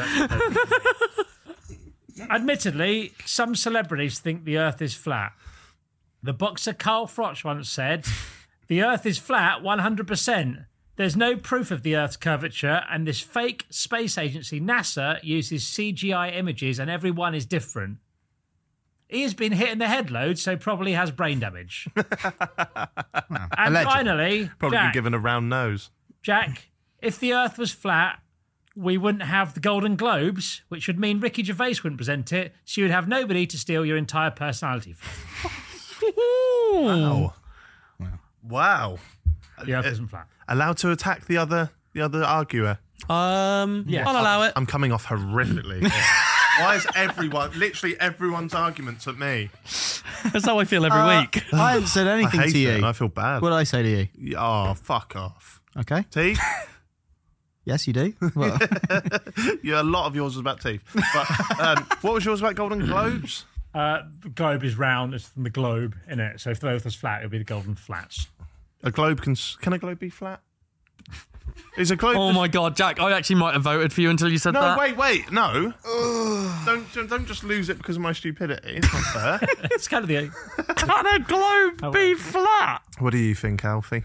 Admittedly, some celebrities think the Earth is flat. The boxer Carl Froch once said, "The Earth is flat 100%. There's no proof of the Earth's curvature, and this fake space agency, NASA, uses CGI images, and everyone is different." He has been hit in the head loads, so probably has brain damage. And Allegedly. finally, Probably Jack, been given a round nose. Jack, if the Earth was flat, we wouldn't have the Golden Globes, which would mean Ricky Gervais wouldn't present it, so you'd have nobody to steal your entire personality from. Wow. Wow. The Earth isn't flat. Allowed to attack the other arguer. Yes. I'll allow it. I'm coming off horrifically. Why is literally everyone's arguments at me? That's how I feel every week. I haven't said I anything hate to it you. and I feel bad. What did I say to you? Oh, fuck off. Okay. Teeth? Yes, you do. Well, Yeah, a lot of yours was about teeth. But what was yours about Golden Globes? The globe is round, it's from the globe, innit? So if the Earth was flat, it would be the Golden Flats. A globe can a globe be flat? Is a globe? Oh my God, Jack! I actually might have voted for you until you said No, that. wait, no. Don't just lose it because of my stupidity. It's not fair. It's kind of the. Can a globe be flat? What do you think, Alfie?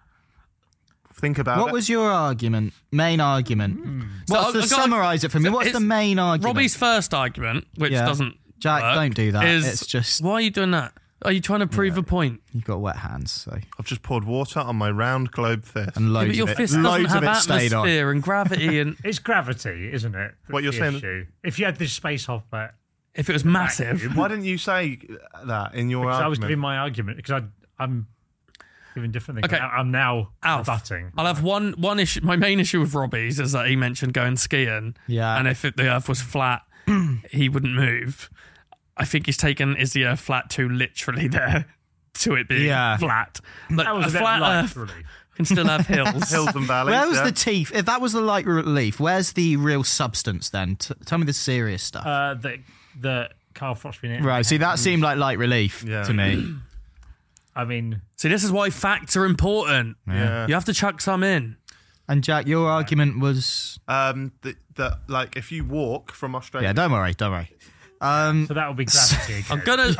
Think about What it. was your argument? Main argument? So To summarise it for me, what's the main argument? Robbie's first argument, which Yeah. doesn't. Jack, work, don't do that. is- It's just Why are you doing that? Are you trying to prove a point? you've got wet hands, so I've just poured water on my round globe fist. and Yeah, loads but your of it. fist doesn't Loads have of it stayed on. atmosphere and gravity, and It's gravity, isn't it? What you're the saying- issue. If you had this space hopper, if it was massive, Why didn't you say that in your because I was argument? giving my argument because I'm giving different things. Okay. I'm now Alf, rebutting. I'll have one issue. My main issue with Robbie's is that he mentioned going skiing. Yeah. And if the Earth was flat, he wouldn't move. I think he's taken "is the Earth flat" too literally there to it being flat. Like, That was a a bit flat light Earth relief. can still have hills. Hills and valleys. Where was yeah? the teeth? If that was the light relief, where's the real substance then? Tell me the serious stuff. The Carl Froch being right, see, that seemed like light relief Yeah. to me. I mean, See, this is why facts are important. Yeah. You have to chuck some in. And Jack, your argument was... That like if you walk from Australia. Yeah, don't worry. so that would be gravity. Again. I'm gonna.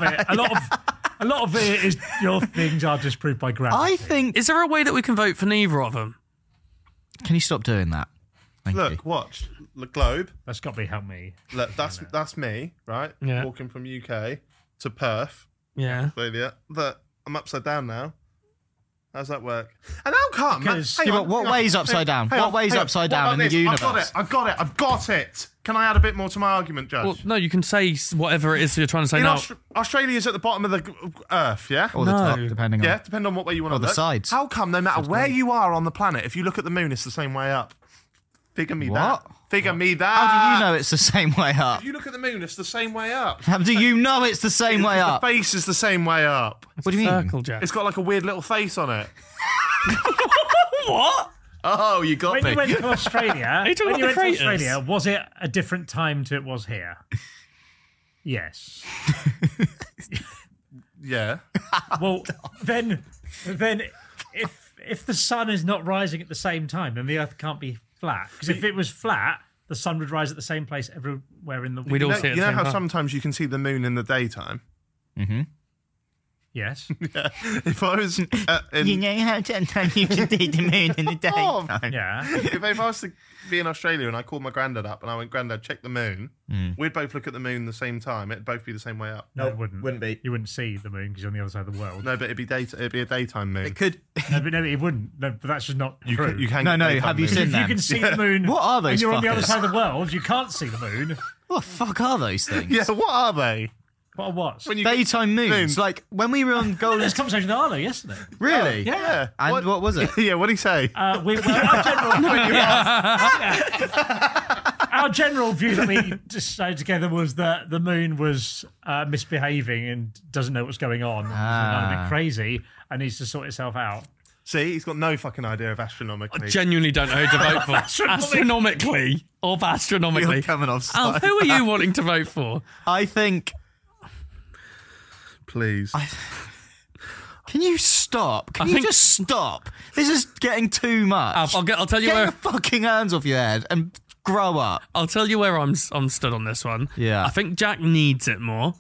A lot of it is your things are disproved by gravity. I think... Is there a way that we can vote for neither of them? Can you stop doing that? Thank you. Look, watch the globe. That's got to be help me. Look, that's me, right? Yeah. Walking from UK to Perth, Yeah. Australia. That I'm upside down now. How's that work? And how come? Because- Hang Yeah, on, but what hang on. way's upside down? Hang What on, way's hang on. upside What down about in the this? universe? I've got it. Can I add a bit more to my argument, Judge? Well, no, you can say whatever it is you're trying to say In now. Australia's at the bottom of the Earth, yeah? Or the No. top, depending on... Yeah, depending on what way you want Or to the look. sides. How come no matter where you are on the planet, if you look at the moon, it's the same way up? Figure me What? that. Figure me that. How do you know it's the same way up? If you look at the moon, it's the same way up. How do you know it's the same way The up? face is the same way up. What do you mean? Circle, Jack. It's got like a weird little face on it. What? Oh, you got When you went to Australia, you talking when you about went the to craters? Australia, was it a different time to it was here? Yes. Yeah. Well, then if the sun is not rising at the same time, then the Earth can't be flat. Because if it was flat, the sun would rise at the same place everywhere in the We'd all see it at You the know same how time. sometimes you can see the moon in the daytime? Yes. If I was in, know how sometimes you can see the moon in the daytime? Yeah. if I was to be in Australia and I called my granddad up and I went, Granddad, check the moon, we'd both look at the moon the same time. It'd both be the same way up. No, it wouldn't. wouldn't be. You wouldn't see the moon because you're on the other side of the world. No, but it'd be a daytime moon. It could... No, but it wouldn't. No, but that's just not You true. can, you can No, get no, daytime have you moon. seen If them? you can see the moon, What are those and you're on the other fuckers? side of the world, you can't see the moon. What the fuck are those things? Yeah, what are they? What? What? When you Daytime moons. Like, when we were on Golden... This conversation with Arlo yesterday. Really? Yeah. And what was it? Yeah, what did he say? Our general view that we decided together was that the moon was misbehaving and doesn't know what's going on. It's kind of a bit crazy and needs to sort itself out. See, he's got no fucking idea of astronomically. Genuinely don't know who to vote for. Astronomically or astronomically. You're coming off Alf, side. who are you wanting to vote for? I think... Please. Can you stop? Can I you think- just stop? This is getting too much. Alf, I'll tell you Get where your fucking hands off your head and grow up. I'll tell you where I'm stood on this one. Yeah. I think Jack needs it more.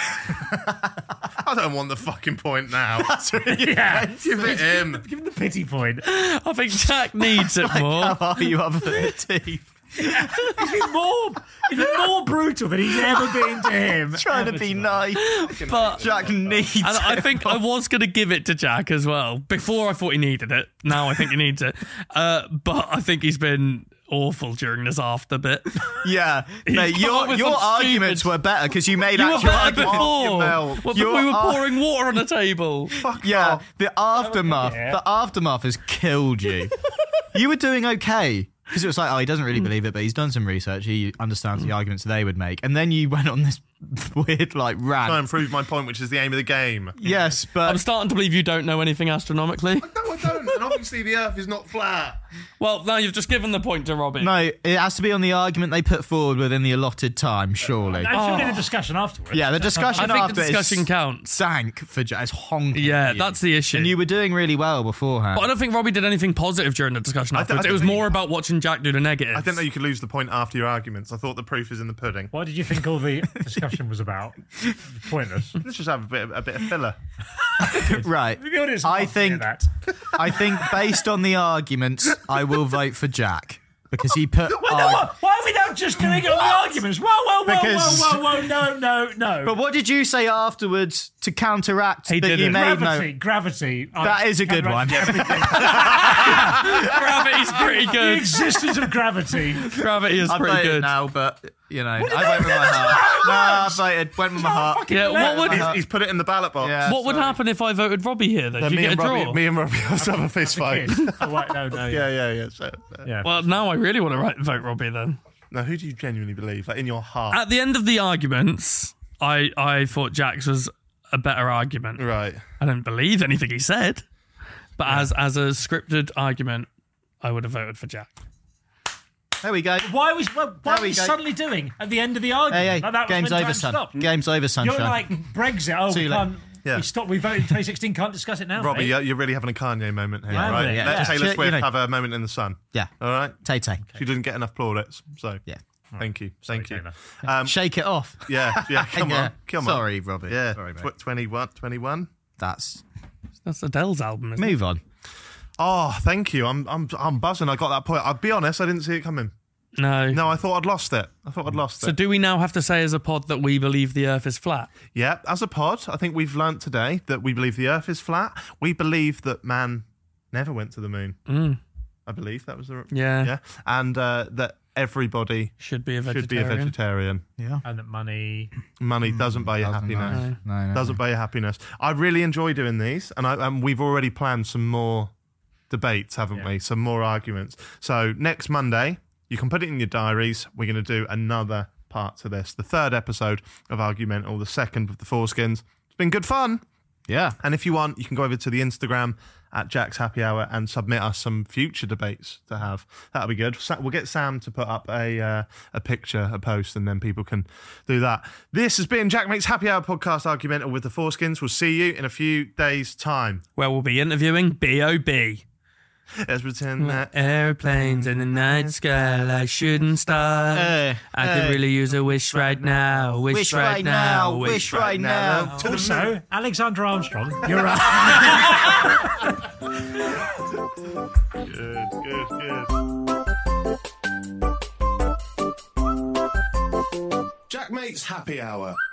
I don't want the fucking point now. Yeah. Give it him. Give him the pity point. I think Jack needs it more. How are you other than the teeth? He's been more brutal than he's ever been to him. Trying to be nice. But Jack needs and I it. think I was going to give it to Jack as well. Before I thought he needed it. Now I think he needs it. But I think he's been awful during this after bit. Yeah. Mate, come up with your some arguments stupid- were better because you made You were actual better arguments. before. melt. Well, Your we were ar- pouring water on the table. Yeah, the aftermath. Yeah. The aftermath has killed you. You were doing okay. Because it was like, oh, he doesn't really believe it, but he's done some research. He understands the arguments they would make. And then you went on this weird like rant. Try and prove my point, which is the aim of the game. Yes, but I'm starting to believe you don't know anything astronomically. No, I don't. And obviously the Earth is not flat. Well, now you've just given the point to Robbie. no, it has to be on the argument they put forward within the allotted time, surely. I'm sure we did a discussion afterwards. Yeah, the discussion I think after the discussion is counts. stank for It's honking. Yeah, for you. that's the issue. And you were doing really well beforehand. But I don't think Robbie did anything positive during the discussion I afterwards. don't It was think more he- about watching Jack do the negatives. I didn't know you could lose the point after your arguments. I thought the proof is in the pudding. What did you think all the discussion was about? Pointless. Let's just have a bit of filler. Right. The audience I wants to hear think that. I think based on the arguments, I will vote for Jack because he put. Why are we now just doing all the arguments? Whoa, Because- whoa, no. But what did you say afterwards to counteract He that did you it. made Gravity. That is a good one. Gravity's pretty The good. existence of gravity. Gravity is I pretty voted good. now, but you know, I went with my heart. No, I went with my heart. Yeah, what would He's put it in the ballot box. Yeah. what would sorry. happen if I voted Robbie here? Then Then do you me get a and, draw? Robbie, me and Robbie have to have a fist fight. Oh, wait, no. Yeah. So, Yeah. Well, now I really want to vote Robbie then. now, who do you genuinely believe? Like in your heart, At the end of the arguments, I thought Jack's was a better argument. right? I don't believe anything he said, but as a scripted argument, I would have voted for Jack. There we go. Why was There what are we we go. suddenly doing at the end of the argument? Hey, Like, that was game's when over, time son. stopped. Game's over, sunshine. You're like Brexit. Oh, See we you can't. later. Yeah. We voted in 2016. Can't discuss it now. Robbie, mate. you're really having a Kanye moment here, Yeah, right? yeah. Let Just Taylor chill, Swift you know. have a moment in the sun. Yeah. All right. Tay-tay. She didn't get enough plaudits, so Yeah. thank you, thank you. Taylor. Shake it off. Yeah, come Yeah. on, come on. Sorry, Robbie. Yeah, Sorry, mate. 21. That's That's Adele's album, isn't it? move on. Oh, thank you. I'm buzzing. I got that point. I'll be honest, I didn't see it coming. No. No, I thought I'd lost it. So do we now have to say as a pod that we believe the Earth is flat? Yeah, as a pod, I think we've learnt today that we believe the Earth is flat. We believe that man never went to the moon. I believe that was the Yeah. and that everybody Should be a vegetarian. should be a vegetarian. Yeah. And that money. Money doesn't buy you happiness. No. Doesn't buy you happiness. I really enjoy doing these, and we've already planned some more debates, haven't we? Some more arguments. So next Monday, you can put it in your diaries. We're going to do another part to this, the third episode of Argumental, the second with the foreskins. It's been good fun. Yeah. And if you want, you can go over to the Instagram at Jack's Happy Hour and submit us some future debates to have. That'll be good. We'll get Sam to put up a picture, a post, and then people can do that. This has been Jack Makes Happy Hour podcast Argumental with the foreskins. We'll see you in a few days' time. Where we'll be interviewing B.O.B. Let's pretend that. Airplanes in the night sky like shooting stars. I could really use a wish right now. Wish right now. Wish right now. Also, Alexander Armstrong. You're right. Good. Jack Makes Happy Hour.